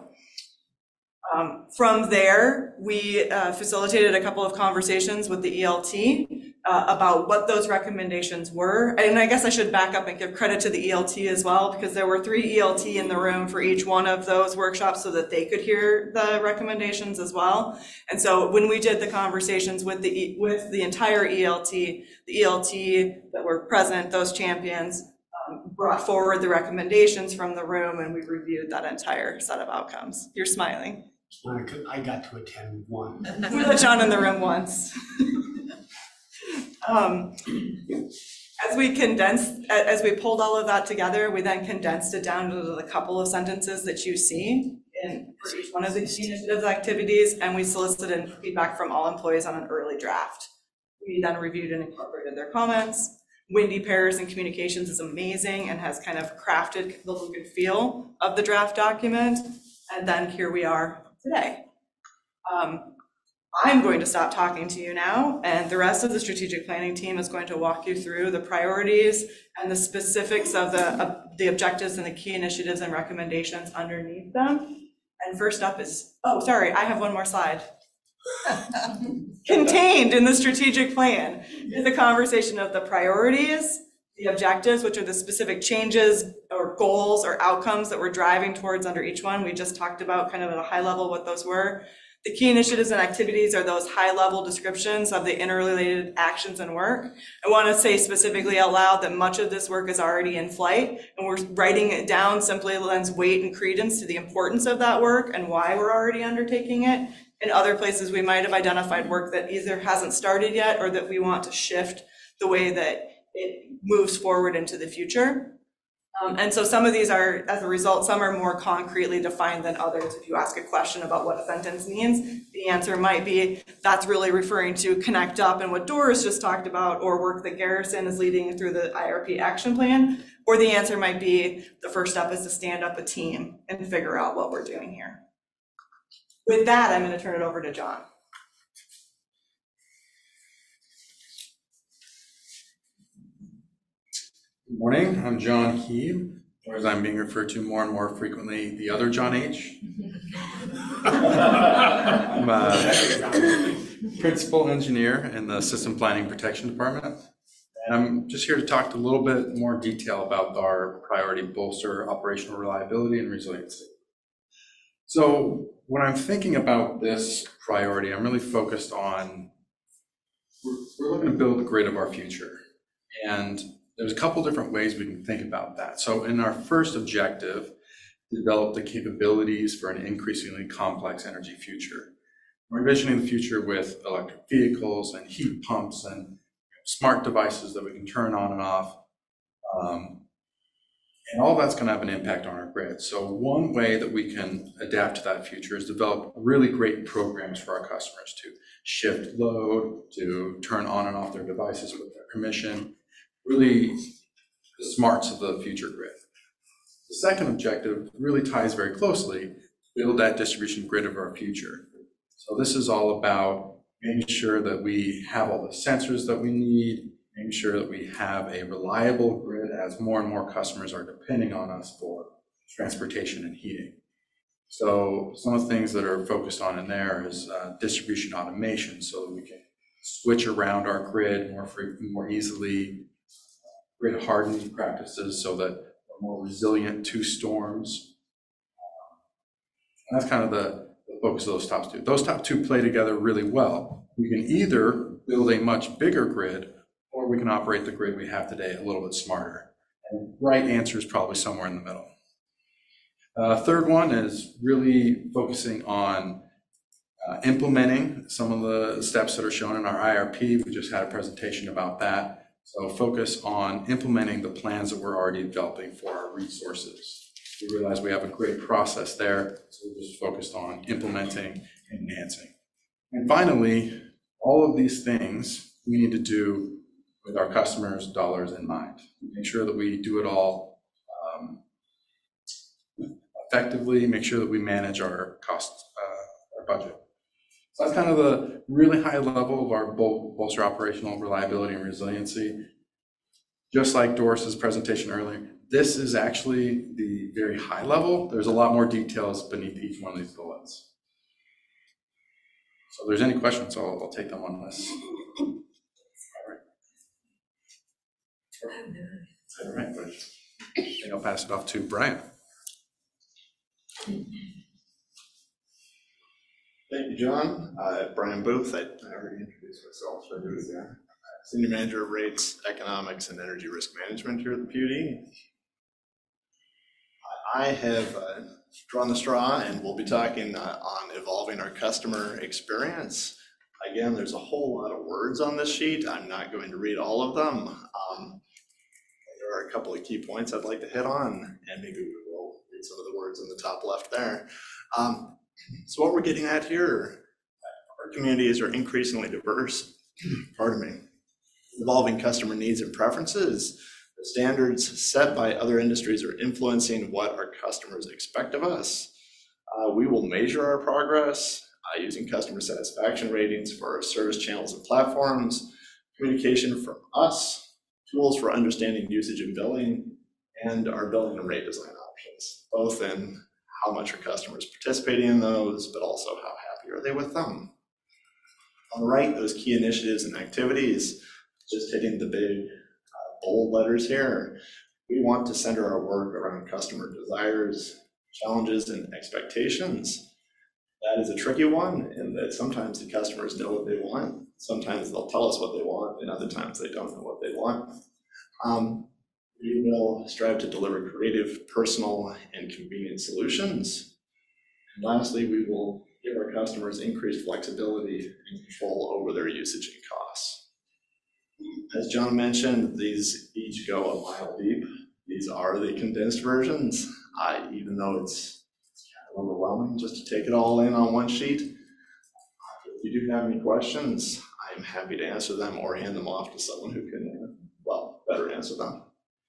From there, we facilitated a couple of conversations with the ELT. about what those recommendations were. And I guess I should back up and give credit to the ELT as well, because there were 3 ELT in the room for each one of those workshops so that they could hear the recommendations as well. And so when we did the conversations with the entire ELT, the ELT that were present, those champions, brought forward the recommendations from the room, and we reviewed that entire set of outcomes. You're smiling. I got to attend one. We let John in the room once. As we pulled all of that together, we then condensed it down to the couple of sentences that you see for each one of the initiatives activities, and we solicited feedback from all employees on an early draft. We then reviewed and incorporated their comments. Wendy Pears in communications is amazing and has kind of crafted the look and feel of the draft document. And then here we are today. I'm going to stop talking to you now, and the rest of the strategic planning team is going to walk you through the priorities and the specifics of the objectives and the key initiatives and recommendations underneath them. And first up is, oh, sorry, I have one more slide. Contained in the strategic plan is a conversation of the priorities, the objectives, which are the specific changes or goals or outcomes that we're driving towards under each one. We just talked about kind of at a high level what those were. The key initiatives and activities are those high-level descriptions of the interrelated actions and work. I want to say specifically out loud that much of this work is already in flight, and we're writing it down simply lends weight and credence to the importance of that work and why we're already undertaking it. In other places, we might have identified work that either hasn't started yet or that we want to shift the way that it moves forward into the future. And so some of these are, as a result, some are more concretely defined than others. If you ask a question about what a sentence means, the answer might be, that's really referring to Connect Up and what Doris just talked about, or work that Garrison is leading through the IRP action plan. Or the answer might be, the first step is to stand up a team and figure out what we're doing here. With that, I'm going to turn it over to John. Good morning, I'm John Heeb, or as I'm being referred to more and more frequently, the other John H. I'm a principal engineer in the System Planning Protection Department. And I'm just here to talk a little bit more detail about our priority bolster operational reliability and resiliency. So when I'm thinking about this priority, I'm really focused on, we're looking to build the grid of our future. And there's a couple different ways we can think about that. So in our first objective, develop the capabilities for an increasingly complex energy future. We're envisioning the future with electric vehicles and heat pumps and smart devices that we can turn on and off. And all that's going to have an impact on our grid. So one way that we can adapt to that future is develop really great programs for our customers to shift load, to turn on and off their devices with their permission, really the smarts of the future grid. The second objective really ties very closely, build that distribution grid of our future. So this is all about making sure that we have all the sensors that we need, making sure that we have a reliable grid as more and more customers are depending on us for transportation and heating. So some of the things that are focused on in there is distribution automation, so that we can switch around our grid more easily, grid hardening practices so that we're more resilient to storms. And that's kind of the focus of those top two. Those top two play together really well. We can either build a much bigger grid, or we can operate the grid we have today a little bit smarter. And the right answer is probably somewhere in the middle. Third one is really focusing on implementing some of the steps that are shown in our IRP. We just had a presentation about that. So focus on implementing the plans that we're already developing for our resources. We realize we have a great process there, so we're just focused on implementing and enhancing. And finally, all of these things we need to do with our customers' dollars in mind. Make sure that we do it all effectively, make sure that we manage our costs, our budget. So that's kind of the really high level of our bolster operational reliability and resiliency. Just like Doris's presentation earlier, this is actually the very high level. There's a lot more details beneath each one of these bullets. So if there's any questions, I'll take them on this. All right. All right. I think I'll pass it off to Brian. Thank you, John. Brian Booth, I already introduced myself, so I do it again. Senior Manager of Rates, Economics, and Energy Risk Management here at the PUD. I have drawn the straw and we'll be talking on evolving our customer experience. Again, there's a whole lot of words on this sheet. I'm not going to read all of them. There are a couple of key points I'd like to hit on, and maybe we will read some of the words in the top left there. So what we're getting at here, our communities are increasingly diverse, pardon me, evolving customer needs and preferences. The standards set by other industries are influencing what our customers expect of us. We will measure our progress using customer satisfaction ratings for our service channels and platforms, communication from us, tools for understanding usage and billing, and our billing and rate design options, both in how much are customers participating in those, but also how happy are they with them. On the right, those key initiatives and activities, just hitting the big bold letters here. We want to center our work around customer desires, challenges, and expectations. That is a tricky one in that sometimes the customers know what they want. Sometimes they'll tell us what they want, and other times they don't know what they want. We will strive to deliver creative, personal, and convenient solutions. And lastly, we will give our customers increased flexibility and control over their usage and costs. As John mentioned, these each go a mile deep. These are the condensed versions, even though it's kind of overwhelming just to take it all in on one sheet. If you do have any questions, I'm happy to answer them or hand them off to someone who can, better answer them.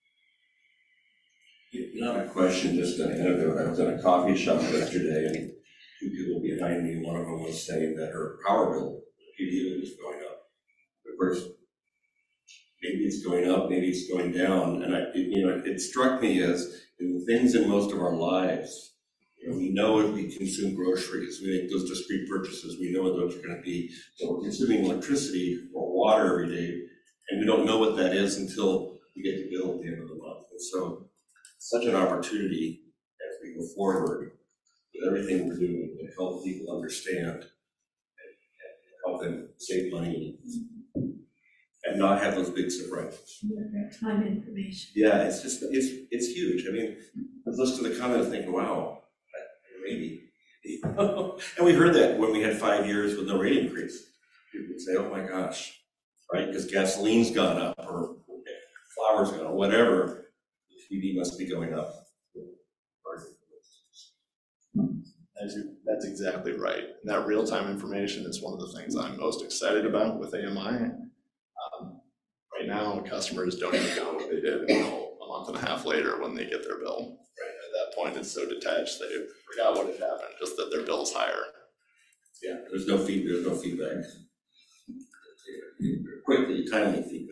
Not a question, just an anecdote. I was at a coffee shop yesterday and two people behind me, one of them was saying that her power bill, PUD, was going up. Of course, maybe it's going up, maybe it's going down. And it struck me as in things in most of our lives, we know if we consume groceries, we make those discrete purchases, we know what those are going to be. So we're consuming electricity or water every day, and we don't know what that is until we get the bill at the end of the month. And so such an opportunity as we go forward with everything we're doing to help people understand and help them save money and not have those big surprises. Time information. Yeah, it's just, it's huge. I mean, I listen to the comments and think, wow, maybe. And we heard that when we had 5 years with no rate increase. People would say, oh my gosh, right? Because gasoline's gone up or flour's gone up, whatever. The PUD must be going up. That's exactly right. And that real-time information is one of the things I'm most excited about with AMI. Right now, customers don't even know what they did until a month and a half later when they get their bill. Right at that point, it's so detached they forgot what had happened, just that their bill's higher. Yeah, there's no feedback. Quickly, timely feedback.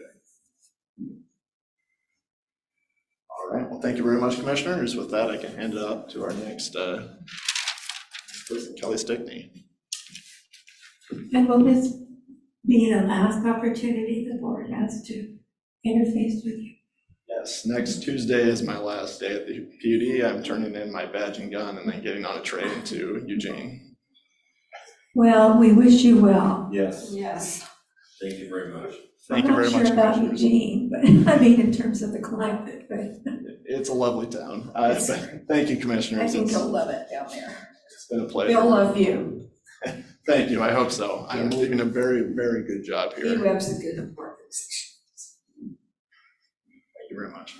All right, well, thank you very much, Commissioners. With that, I can hand it up to our next person, Kelly Stickney. And will this be the last opportunity the board has to interface with you? Yes, next Tuesday is my last day at the PUD. I'm turning in my badge and gun and then getting on a train to Eugene. Well, we wish you well. Yes. Yes. Thank you very much. Thank you very much. I'm not sure about Eugene, but I mean in terms of the climate, but. It's a lovely town. Thank you, Commissioners. I think you'll love it down there. It's been a pleasure. They'll love you. Thank you, I hope so. I'm leaving a very, very good job here. EWeb's a good organization. Thank you very much.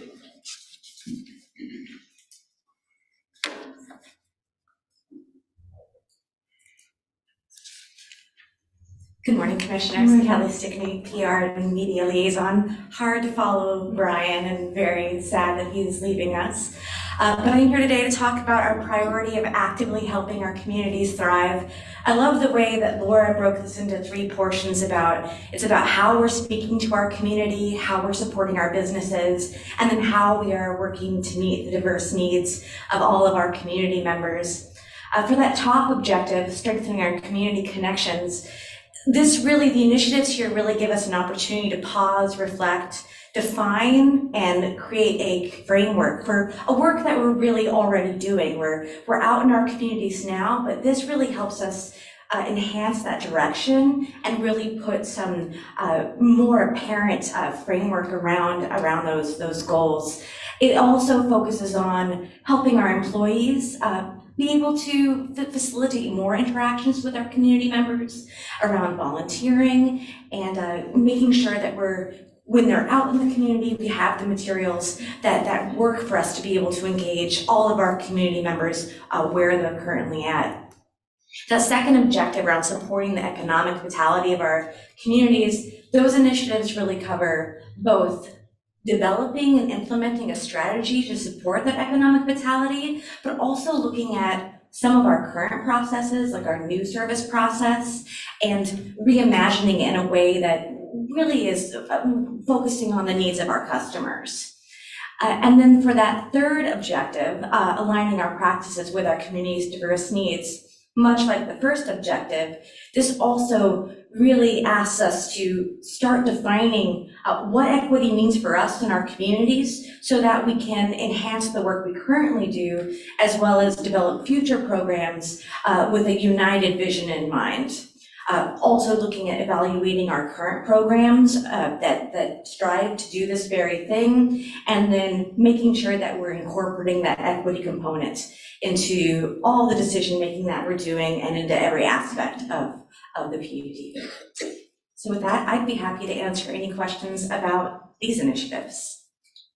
Good morning, Commissioners. Kelly Stickney, PR and Media Liaison. Hard to follow Brian and very sad that he's leaving us. But I'm here today to talk about our priority of actively helping our communities thrive. I love the way that Laura broke this into 3 portions it's about how we're speaking to our community, how we're supporting our businesses, and then how we are working to meet the diverse needs of all of our community members. For that top objective, strengthening our community connections, the initiatives here really give us an opportunity to pause, reflect, define and create a framework for a work that we're really already doing. We're out in our communities now, but this really helps us enhance that direction and really put some more apparent framework around those goals. It also focuses on helping our employees be able to facilitate more interactions with our community members around volunteering and making sure that when they're out in the community, we have the materials that work for us to be able to engage all of our community members where they're currently at. The second objective around supporting the economic vitality of our communities, those initiatives really cover both developing and implementing a strategy to support that economic vitality, but also looking at some of our current processes, like our new service process, and reimagining it in a way that really is focusing on the needs of our customers. And then for that third objective, aligning our practices with our community's diverse needs, much like the first objective, this also really asks us to start defining what equity means for us in our communities so that we can enhance the work we currently do, as well as develop future programs with a united vision in mind. Also looking at evaluating our current programs that strive to do this very thing, and then making sure that we're incorporating that equity component into all the decision-making that we're doing and into every aspect of the PUD. So with that, I'd be happy to answer any questions about these initiatives.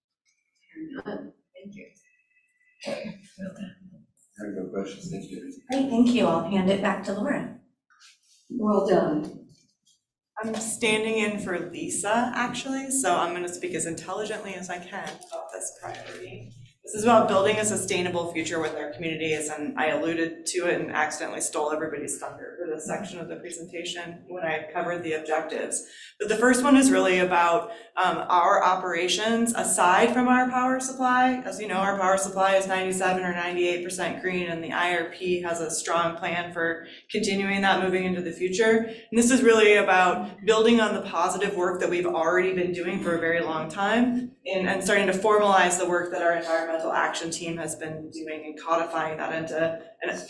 Thank you. I have no questions, thank you. Great, thank you. I'll hand it back to Laura. Well done. I'm standing in for Lisa, actually, so I'm going to speak as intelligently as I can about this priority. This is about building a sustainable future with our communities, and I alluded to it and accidentally stole everybody's thunder for this section of the presentation when I covered the objectives. But the first one is really about our operations aside from our power supply. As you know, our power supply is 97 or 98% green, and the IRP has a strong plan for continuing that moving into the future. And this is really about building on the positive work that we've already been doing for a very long time and starting to formalize the work that our environmental action team has been doing and codifying that into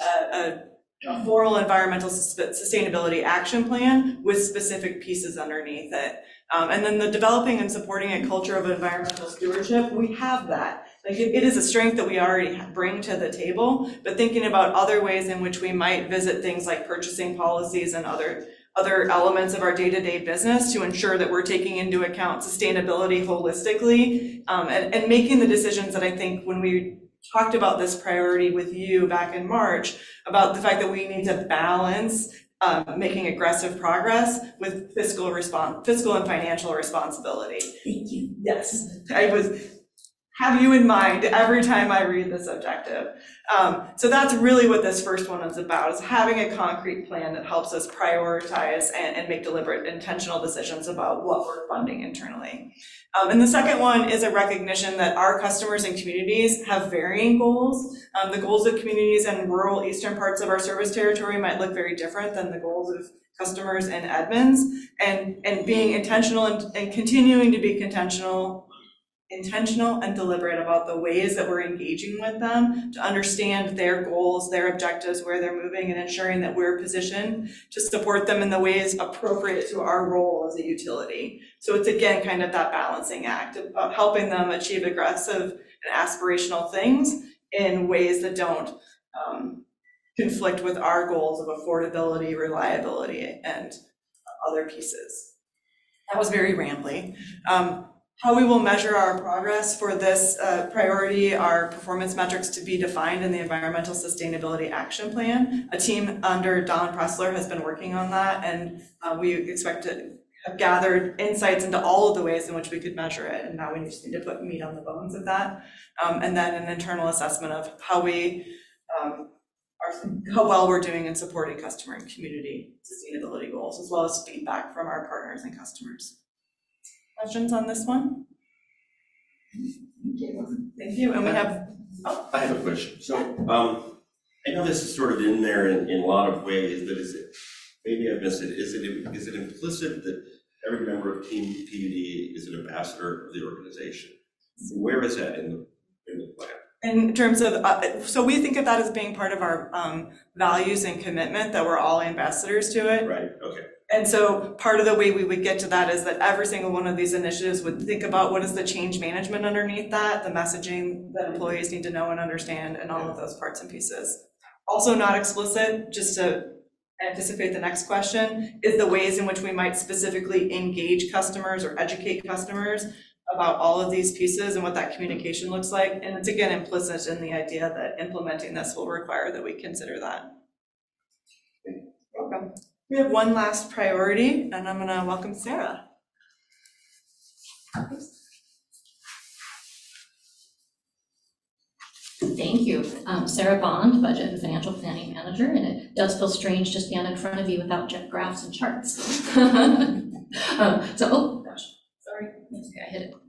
a formal environmental sustainability action plan with specific pieces underneath it. And then the developing and supporting a culture of environmental stewardship, we have that. Like it is a strength that we already bring to the table, but thinking about other ways in which we might visit things like purchasing policies and other elements of our day-to-day business to ensure that we're taking into account sustainability holistically, and making the decisions that I think when we talked about this priority with you back in March about the fact that we need to balance making aggressive progress with fiscal and financial responsibility. Thank you. Yes, I have you in mind every time I read this objective. So that's really what this first one is about, is having a concrete plan that helps us prioritize and make deliberate, intentional decisions about what we're funding internally. And the second one is a recognition that our customers and communities have varying goals. The goals of communities in rural eastern parts of our service territory might look very different than the goals of customers in Edmonds, and being intentional and continuing to be intentional and deliberate about the ways that we're engaging with them to understand their goals, their objectives, where they're moving, and ensuring that we're positioned to support them in the ways appropriate to our role as a utility. So it's again kind of that balancing act of helping them achieve aggressive and aspirational things in ways that don't conflict with our goals of affordability, reliability, and other pieces. That was very rambly. How we will measure our progress for this priority are performance metrics to be defined in the Environmental Sustainability Action Plan. A team under Don Pressler has been working on that, and we expect to have gathered insights into all of the ways in which we could measure it, and now we just need to put meat on the bones of that. And then an internal assessment of how well we're doing in supporting customer and community sustainability goals, as well as feedback from our partners and customers. Questions on this one? Thank you. And we have. I have a question. So I know this is sort of in there in a lot of ways, but is it, maybe I missed it, is it implicit that every member of Team PUD is an ambassador of the organization. Where is that in the plan? In terms of, so we think of that as being part of our values and commitment, that we're all ambassadors to it. Right, okay. And so part of the way we would get to that is that every single one of these initiatives would think about what is the change management underneath that, the messaging that employees need to know and understand, and all of those parts and pieces. Also not explicit, just to anticipate the next question, is the ways in which we might specifically engage customers or educate customers about all of these pieces and what that communication looks like. And it's again implicit in the idea that implementing this will require that we consider that. Welcome. We have one last priority, and I'm going to welcome Sarah. Thank you. Sarah Bond, Budget and Financial Planning Manager, and it does feel strange to stand in front of you without graphs and charts. Oh gosh, sorry, okay, I hit it.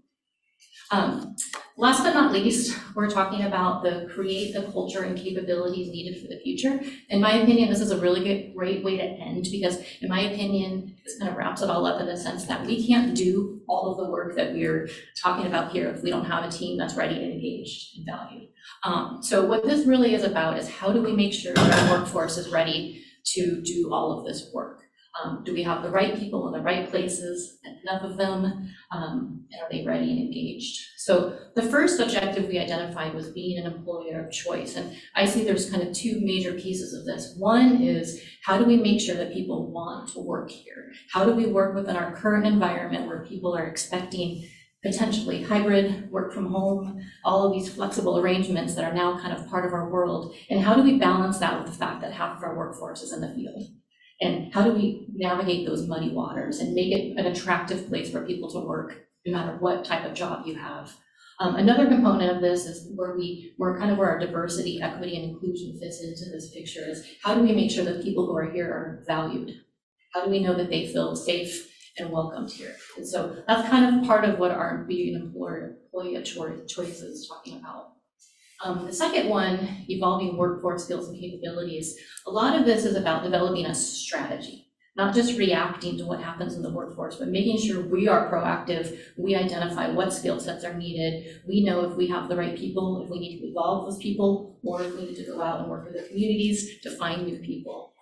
Last but not least, we're talking about create the culture and capabilities needed for the future. In my opinion, this is a really great way to end, because in my opinion, this kind of wraps it all up in the sense that we can't do all of the work that we're talking about here if we don't have a team that's ready and engaged and valued. So what this really is about is how do we make sure that our workforce is ready to do all of this work? Do we have the right people in the right places, enough of them, and are they ready and engaged? So the first objective we identified was being an employer of choice. And I see there's kind of two major pieces of this. One is, how do we make sure that people want to work here? How do we work within our current environment where people are expecting potentially hybrid, work from home, all of these flexible arrangements that are now kind of part of our world? And how do we balance that with the fact that half of our workforce is in the field? And how do we navigate those muddy waters and make it an attractive place for people to work, no matter what type of job you have? Another component of this is where our diversity, equity, and inclusion fits into this picture is, how do we make sure that people who are here are valued? How do we know that they feel safe and welcomed here? And so that's kind of part of what our being an employee of choice is talking about. The second one, evolving workforce skills and capabilities. A lot of this is about developing a strategy, not just reacting to what happens in the workforce, but making sure we are proactive, we identify what skill sets are needed, we know if we have the right people, if we need to evolve those people, or if we need to go out and work with the communities to find new people.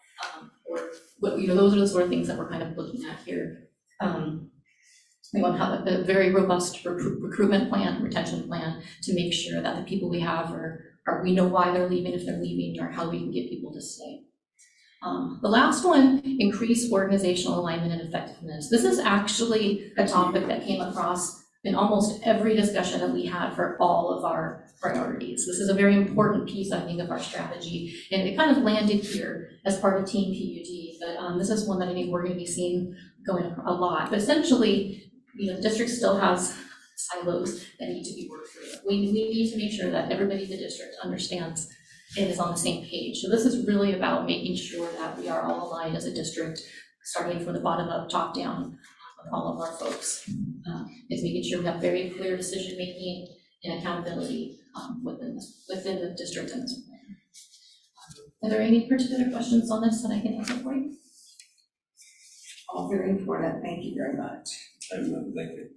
Those are the sort of things that we're kind of looking at here. We want to have a very robust recruitment plan, retention plan, to make sure that the people we have we know why they're leaving if they're leaving, or how we can get people to stay. The last one, increase organizational alignment and effectiveness. This is actually a topic that came across in almost every discussion that we had for all of our priorities. This is a very important piece, I think, of our strategy, and it kind of landed here as part of Team PUD, but this is one that I think we're going to be seeing going a lot. But essentially, the district still has silos that need to be worked through. We need to make sure that everybody in the district understands and is on the same page. So this is really about making sure that we are all aligned as a district, starting from the bottom up, top down, with all of our folks. Is making sure we have very clear decision-making and accountability within the district and this plan. Are there any particular questions on this that I can answer for you? All very important. Thank you very much. Thank you.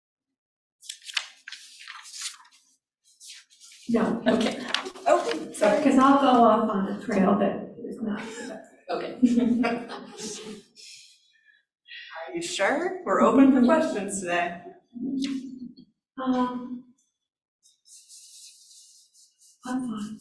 No, Okay. Oh, sorry. because I'll go off on a trail that is not. Okay. Are you sure? We're open for questions today. I'm fine.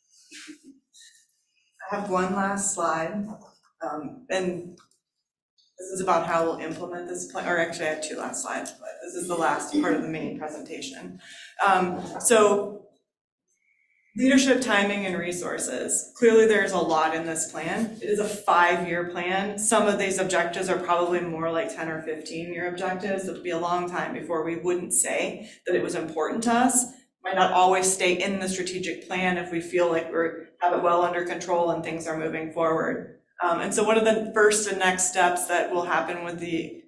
I have one last slide, and this is about how we'll implement this plan, or actually I have two last slides, but this is the last part of the main presentation. So leadership, timing, and resources. Clearly there's a lot in this plan. It is a 5-year plan. Some of these objectives are probably more like 10 or 15-year objectives. It'll be a long time before we wouldn't say that it was important to us. Might not always stay in the strategic plan if we feel like we have it well under control and things are moving forward. And so one of the first and next steps that will happen with the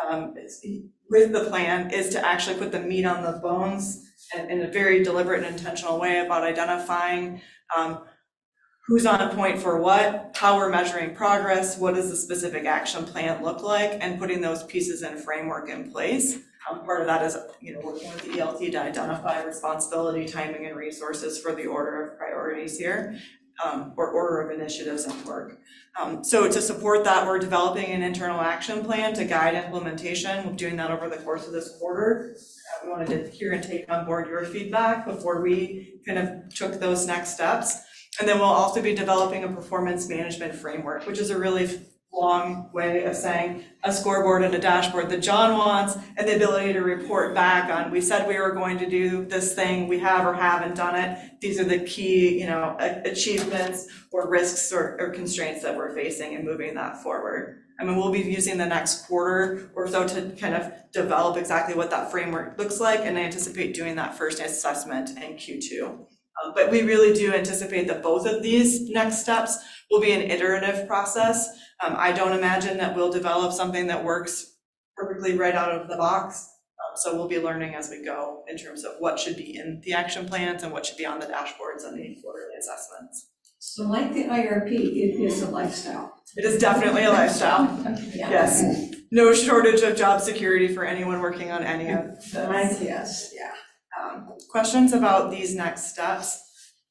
plan is to actually put the meat on the bones in a very deliberate and intentional way about identifying who's on point for what, how we're measuring progress, what does the specific action plan look like, and putting those pieces and framework in place. Part of that is, working with the ELT to identify responsibility, timing, and resources for the order of priorities here, or order of initiatives and work. So to support that, we're developing an internal action plan to guide implementation. We're doing that over the course of this quarter. We wanted to hear and take on board your feedback before we kind of took those next steps. And then we'll also be developing a performance management framework, which is a really long way of saying a scoreboard and a dashboard that John wants, and the ability to report back on, we said we were going to do this thing, we have or haven't done it. These are the key, achievements or risks or constraints that we're facing and moving that forward. I mean, we'll be using the next quarter or so to kind of develop exactly what that framework looks like, and I anticipate doing that first assessment in Q2. But we really do anticipate that both of these next steps will be an iterative process. I don't imagine that we'll develop something that works perfectly right out of the box. So we'll be learning as we go in terms of what should be in the action plans and what should be on the dashboards and the quarterly assessments. So like the IRP, it is a lifestyle. It is definitely a lifestyle. Yes. No shortage of job security for anyone working on any of this. Yes, yeah. Questions about these next steps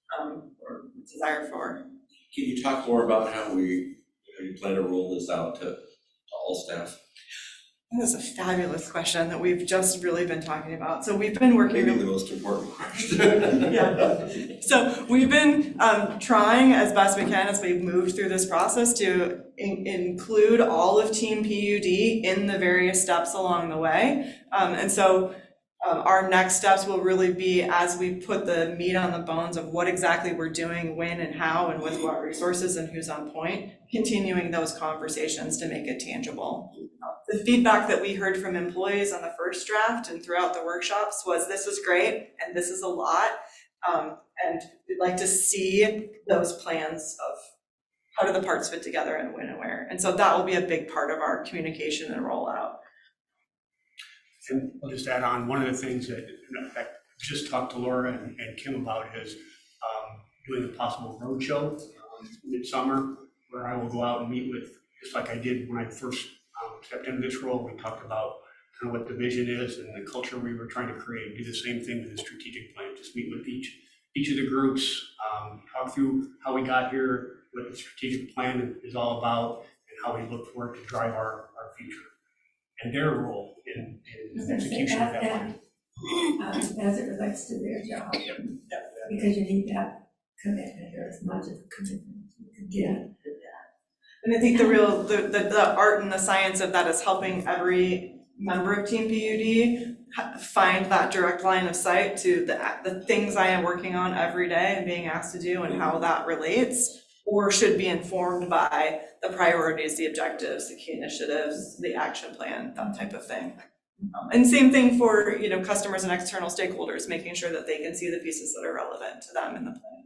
or desire for? Can you talk more about how you plan to roll this out to all staff? That is a fabulous question that we've just really been talking about. So we've been working. Maybe the most important question. Yeah. So we've been trying as best we can as we've moved through this process to include all of Team PUD in the various steps along the way. And so our next steps will really be as we put the meat on the bones of what exactly we're doing, when and how, and with what resources and who's on point, continuing those conversations to make it tangible. The feedback that we heard from employees on the first draft and throughout the workshops was this is great and this is a lot. And we'd like to see those plans of how do the parts fit together and when and where. And so that will be a big part of our communication and rollout. And I'll just add on, one of the things that I just talked to Laura and Kim about is doing a possible roadshow midsummer, where I will go out and meet with, just like I did when I first stepped into this role. We talked about kind of what the vision is and the culture we were trying to create. Do the same thing with the strategic plan, just meet with each of the groups, talk through how we got here, what the strategic plan is all about, and how we look forward to drive our future and their role in execution of that plan. As it relates to their job, because you need that commitment, or as much of a commitment as you can get. And I think the art and the science of that is helping every member of Team PUD find that direct line of sight to the things I am working on every day and being asked to do, and how that relates or should be informed by the priorities, the objectives, the key initiatives, the action plan, that type of thing. And same thing for customers and external stakeholders, making sure that they can see the pieces that are relevant to them in the plan.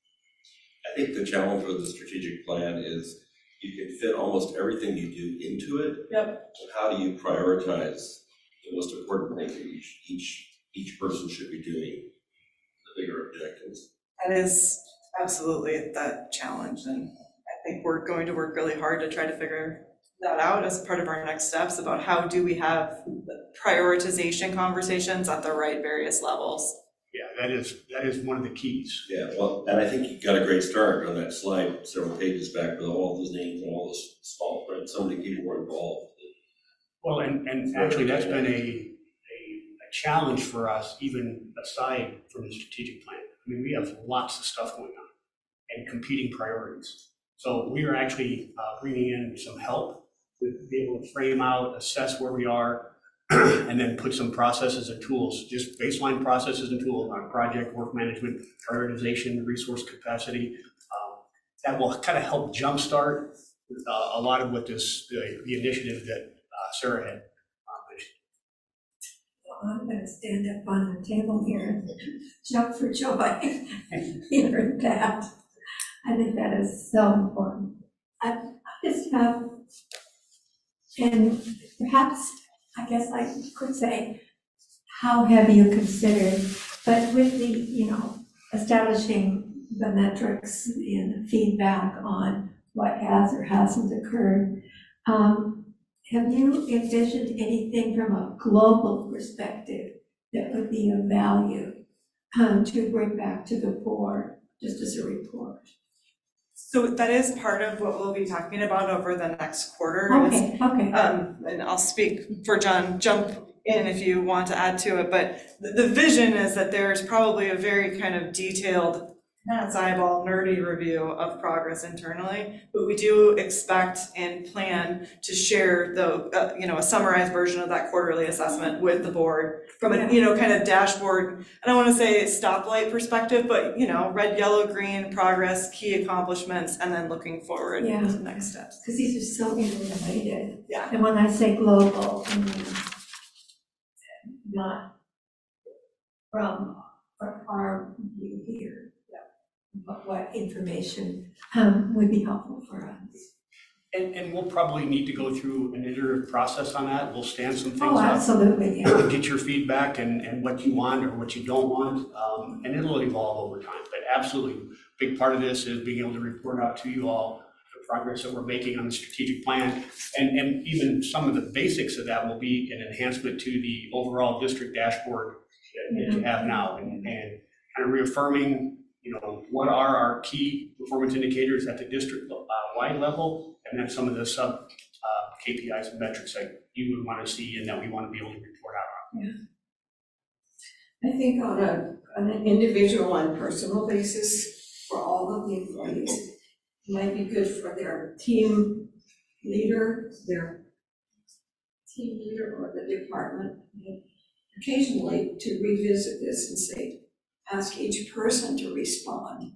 I think the challenge with the strategic plan is you can fit almost everything you do into it. Yep. So how do you prioritize the most important thing that each person should be doing, the bigger objectives? That is absolutely the challenge, and I think we're going to work really hard to try to figure that out as part of our next steps about how do we have the prioritization conversations at the right various levels. Yeah, that is one of the keys. Yeah, well, and I think you got a great start on that slide several pages back with all those names and all those small print. So many people were involved. Well, and actually that's been a challenge for us, even aside from the strategic plan. I mean, we have lots of stuff going on and competing priorities. So we are actually bringing in some help to be able to frame out, assess where we are, and then put some processes and tools, just baseline processes and tools on project, work management, prioritization, resource capacity. That will kind of help jumpstart a lot of what the initiative that Sarah had mentioned. Well, I'm going to stand up on the table here and jump for joy hearing that. I think that is so important. I just have, and perhaps, I guess I could say, how have you considered, but with the, establishing the metrics and feedback on what has or hasn't occurred. Have you envisioned anything from a global perspective that would be of value to bring back to the board, just as a report? So that is part of what we'll be talking about over the next quarter. Okay. And I'll speak for John, jump in if you want to add to it, but the vision is that there's probably a very kind of detailed, not eyeball nerdy review of progress internally, but we do expect and plan to share the, a summarized version of that quarterly assessment with the board from a, kind of dashboard, I don't want to say stoplight perspective, but, red, yellow, green, progress, key accomplishments, and then looking forward to the next steps. Because these are so interrelated. Yeah. And when I say global, I mean, not from our view here. What information would be helpful for us. And we'll probably need to go through an iterative process on that. We'll stand some things up. Oh, absolutely, yeah. Get your feedback and what you want or what you don't want, and it'll evolve over time. But absolutely, a big part of this is being able to report out to you all the progress that we're making on the strategic plan. And even some of the basics of that will be an enhancement to the overall district dashboard that you have now, and kind of reaffirming what are our key performance indicators at the district-wide level, and then some of the sub KPIs and metrics that you would want to see and that we want to be able to report out on. Yeah. I think on an individual and personal basis for all of the employees, it might be good for their team leader or the department occasionally to revisit this and say, ask each person to respond.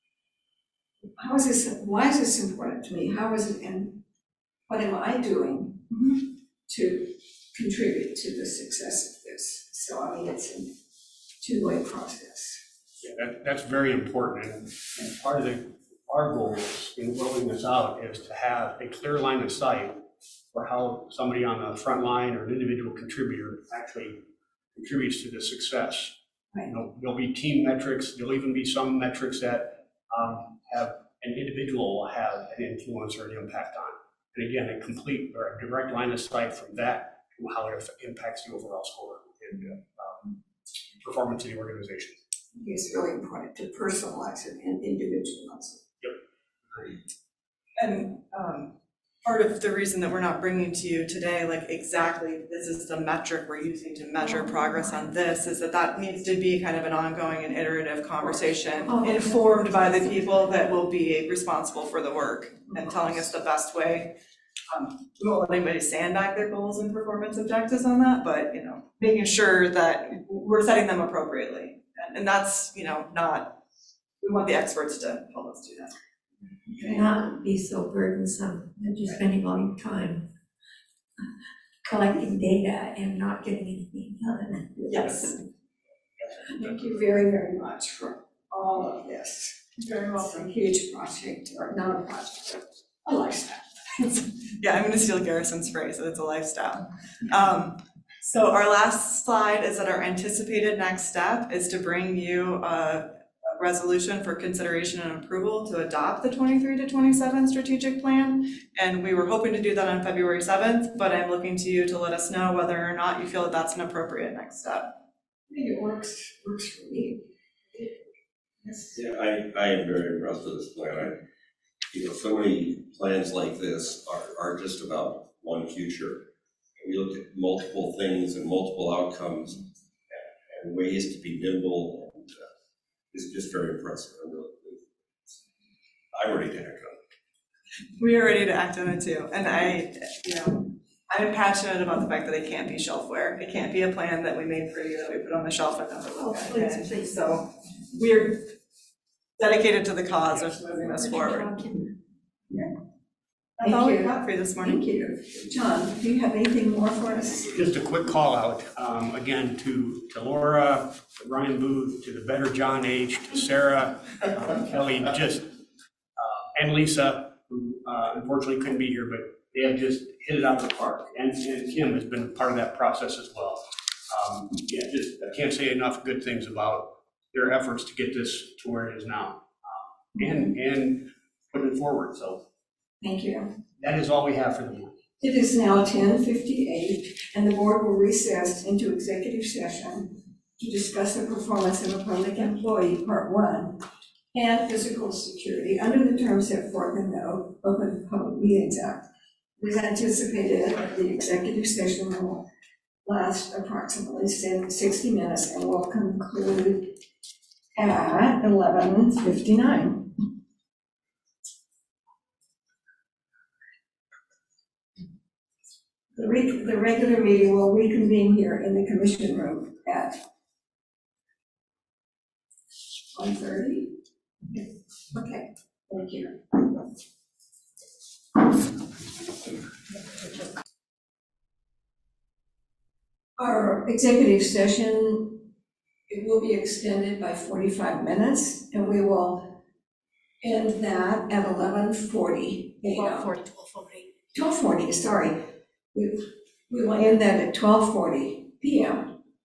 Why is this important to me? How is it, and what am I doing to contribute to the success of this? So, I mean, it's a two-way process. Yeah, that's very important. And part of our goals in rolling this out is to have a clear line of sight for how somebody on the front line or an individual contributor actually contributes to the success. Right. There'll be team metrics. There'll even be some metrics that have an individual will have an influence or an impact on. And again, a complete or a direct line of sight from that to how it impacts the overall score and performance of the organization. It's really important to personalize it and individualize it. Yep. And part of the reason that we're not bringing to you today, like exactly this is the metric we're using to measure progress on this, is that needs to be kind of an ongoing and iterative conversation informed by the people that will be responsible for the work and telling us the best way. We won't let anybody sandbag their goals and performance objectives on that, but making sure that we're setting them appropriately. And that's, not, we want the experts to help us do that. Not be so burdensome and just spending all your time collecting data and not getting anything done. Yes. Thank you very, very much for all of this. Very welcome. Huge project, or not a project, but a lifestyle. Yeah, I'm going to steal Garrison's phrase, it's a lifestyle. So our last slide is that our anticipated next step is to bring you a resolution for consideration and approval to adopt the 23 to 27 strategic plan. And we were hoping to do that on February 7th, but I'm looking to you to let us know whether or not you feel that that's an appropriate next step. I think it works for me. Yeah, I am very impressed with this plan. So many plans like this are just about one future. We look at multiple things and multiple outcomes and ways to be nimble. It's just very impressive. I'm ready to act on it. We are ready to act on it too. And I'm passionate about the fact that it can't be shelfware. It can't be a plan that we made for you that we put on the shelf and never look at again. So we're dedicated to the cause of moving this forward. That's all we've got for you this morning. Thank you. John, do you have anything more for us? Just a quick call out, again, to Laura, to Ryan Booth, to the Better John H., to Sarah, Kelly, and Lisa, who unfortunately couldn't be here, but they have just hit it out of the park. And Kim has been part of that process as well. I can't say enough good things about their efforts to get this to where it is now. and put it forward. So Thank you. that is all we have for the morning. It is now 10:58, and the board will recess into executive session to discuss the performance of a public employee, Part 1, and physical security under the terms set forth in the Open Public Meetings Act. It is anticipated that the executive session will last approximately 60 minutes and will conclude at 11:59. The regular meeting will reconvene here in the commission room at 1:30. Okay, thank you. Our executive session, it will be extended by 45 minutes, and we will end that at 11:40 a.m. 12:40, sorry. We will end that at 12:40 p.m.